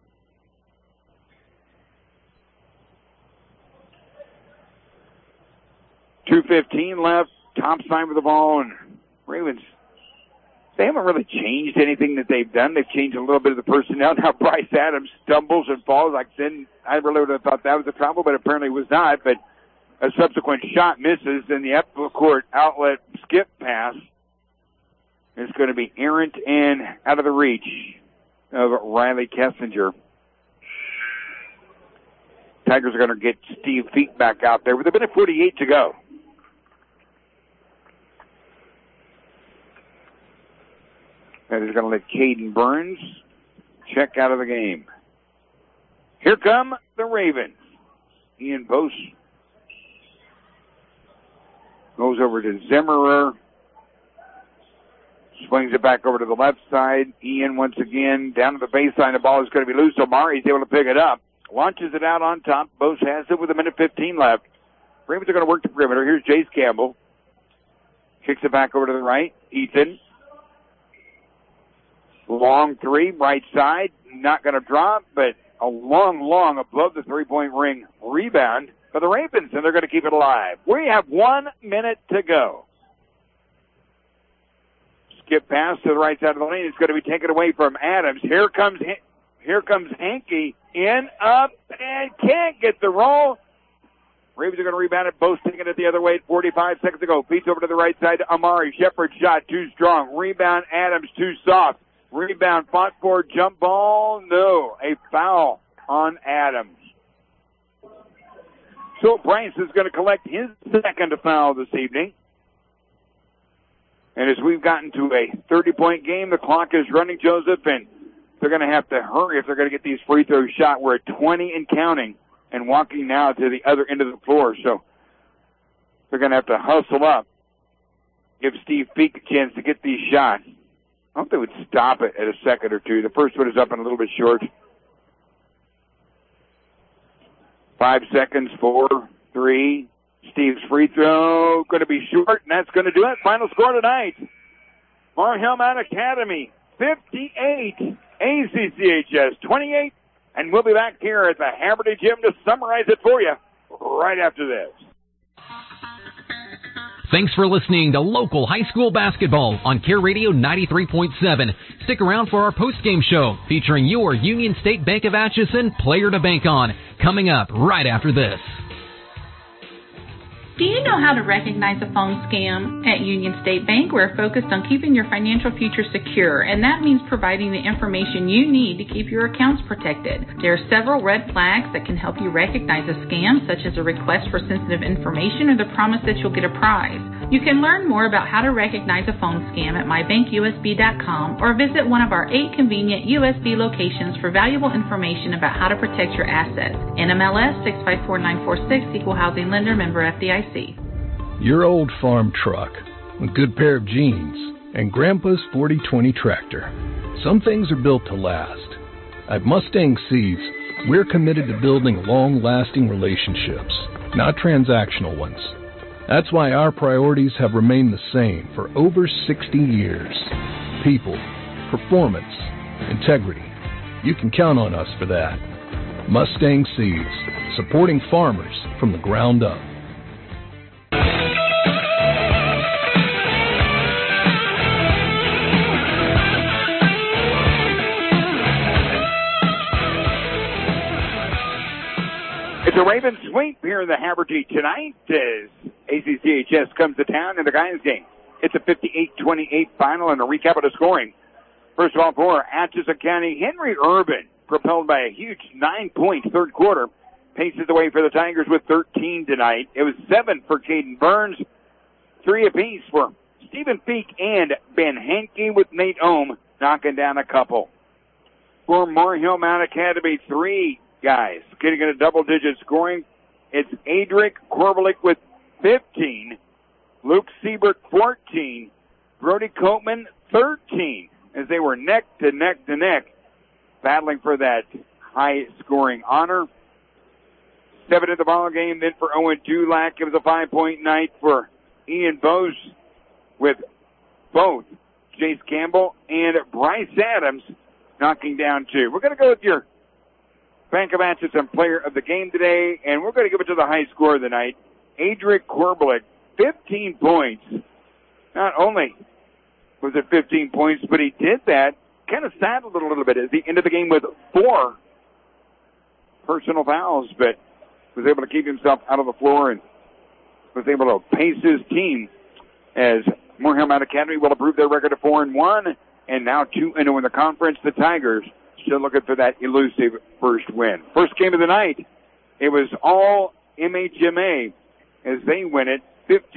.2:15 left. Top side with the ball, and Ravens, they haven't really changed anything that they've done. They've changed a little bit of the personnel. Now Bryce Adams stumbles and falls. Like then, I really would have thought that was a trouble, but apparently was not. But a subsequent shot misses, and the up-court outlet skip pass is going to be errant and out of the reach of Riley Kessinger. Tigers are going to get Steve Feet back out there with a minute 48 to go. That is going to let Caden Burns check out of the game. Here come the Ravens. Ian Bose goes over to Zimmerer. Swings it back over to the left side. Ian once again down to the baseline. The ball is going to be loose. Omari's able to pick it up. Launches it out on top. Bose has it with a minute 15 left. Ravens are going to work the perimeter. Here's Jace Campbell. Kicks it back over to the right. Ethan. Long three, right side. Not going to drop, but a long above the three-point ring rebound for the Ravens, and they're going to keep it alive. We have 1 minute to go. Skip pass to the right side of the lane. It's going to be taken away from Adams. Here comes Hankey. In, up, and can't get the roll. Ravens are going to rebound it. Bose taking it the other way. 45 seconds to go. Feeds over to the right side to Amari. Shepard shot too strong. Rebound Adams too soft. Rebound fought for. Jump ball. No. A foul on Adams. So Bryce is going to collect his second foul this evening. And as we've gotten to a 30-point game, the clock is running, Joseph, and they're going to have to hurry if they're going to get these free throws shot. We're at 20 and counting and walking now to the other end of the floor. So they're going to have to hustle up, give Steve Peak a chance to get these shots. I hope they would stop it at a second or two. The first one is up and a little bit short. 5 seconds, 4, 3. Steve's free throw going to be short, and that's going to do it. Final score tonight. Mar-Hillmount Academy, 58. ACCHS, 28. And we'll be back here at the Haverty Gym to summarize it for you right after this. Thanks for listening to local high school basketball on Care Radio 93.7. Stick around for our postgame show featuring your Union State Bank of Atchison player to bank on, coming up right after this. Do you know how to recognize a phone scam? At Union State Bank, we're focused on keeping your financial future secure, and that means providing the information you need to keep your accounts protected. There are several red flags that can help you recognize a scam, such as a request for sensitive information or the promise that you'll get a prize. You can learn more about how to recognize a phone scam at mybankusb.com or visit one of our 8 convenient USB locations for valuable information about how to protect your assets. NMLS 654946, Equal Housing Lender, member FDIC. Your old farm truck, a good pair of jeans, and Grandpa's 4020 tractor. Some things are built to last. At Mustang Seeds, we're committed to building long-lasting relationships, not transactional ones. That's why our priorities have remained the same for over 60 years. People, performance, integrity, You can count on us for that. Mustang Seeds, supporting farmers from the ground up. It's a Ravens sweep here in the Haverty tonight as ACCHS comes to town in the guys game. It's a 58-28 final, and a recap of the scoring. First of all, for Atchison County, Henry Urban, propelled by a huge 9-point third quarter, paces the way for the Tigers with 13 tonight. It was 7 for Caden Burns, 3 apiece for Stephen Feek and Ben Henke, with Nate Ohm knocking down a couple. For Moorhill Mount Academy, 3 guys getting in a double-digit scoring. It's Adric Korbelik with 15, Luke Siebert 14, Brody Coatman 13, as they were neck to neck to neck, battling for that high-scoring honor. 7 in the ball game. Then for Owen Dulac, it was a 5-point night for Ian Bose, with both Chase Campbell and Bryce Adams knocking down 2. We're going to go with your Bank of Atchison player of the game today, and we're going to give it to the high scorer of the night, Adric Korbelik, 15 points. Not only was it 15 points, but he did that, kind of saddled it a little bit at the end of the game with 4 personal fouls, but was able to keep himself out of the floor and was able to pace his team as Moorhill Mount Academy will improve their record to 4-1 and now 2-0 in the conference. The Tigers still looking for that elusive first win. First game of the night, it was all MHMA as they win it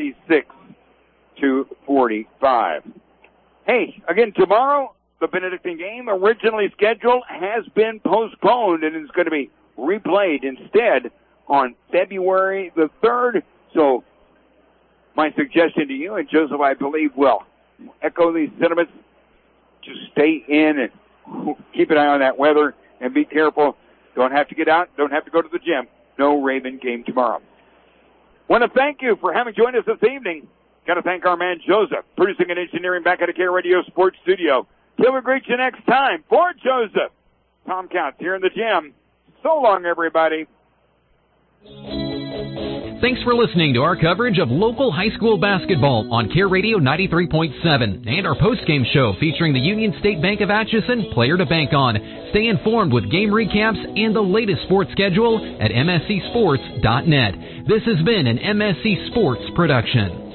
56-45. Hey, again, tomorrow, the Benedictine game, originally scheduled, has been postponed and is going to be replayed instead on February the 3rd. So my suggestion to you, and Joseph, I believe, will echo these sentiments. Just stay in and keep an eye on that weather and be careful. Don't have to get out. Don't have to go to the gym. No Raven game tomorrow. Want to thank you for having joined us this evening. Got to thank our man Joseph, producing and engineering back at the Care Radio Sports Studio. Till we greet you next time, for Joseph, Tom Counts here in the gym. So long, everybody. Thanks for listening to our coverage of local high school basketball on Care Radio 93.7 and our postgame show featuring the Union State Bank of Atchison player to bank on. Stay informed with game recaps and the latest sports schedule at mscsports.net. This has been an MSC Sports production.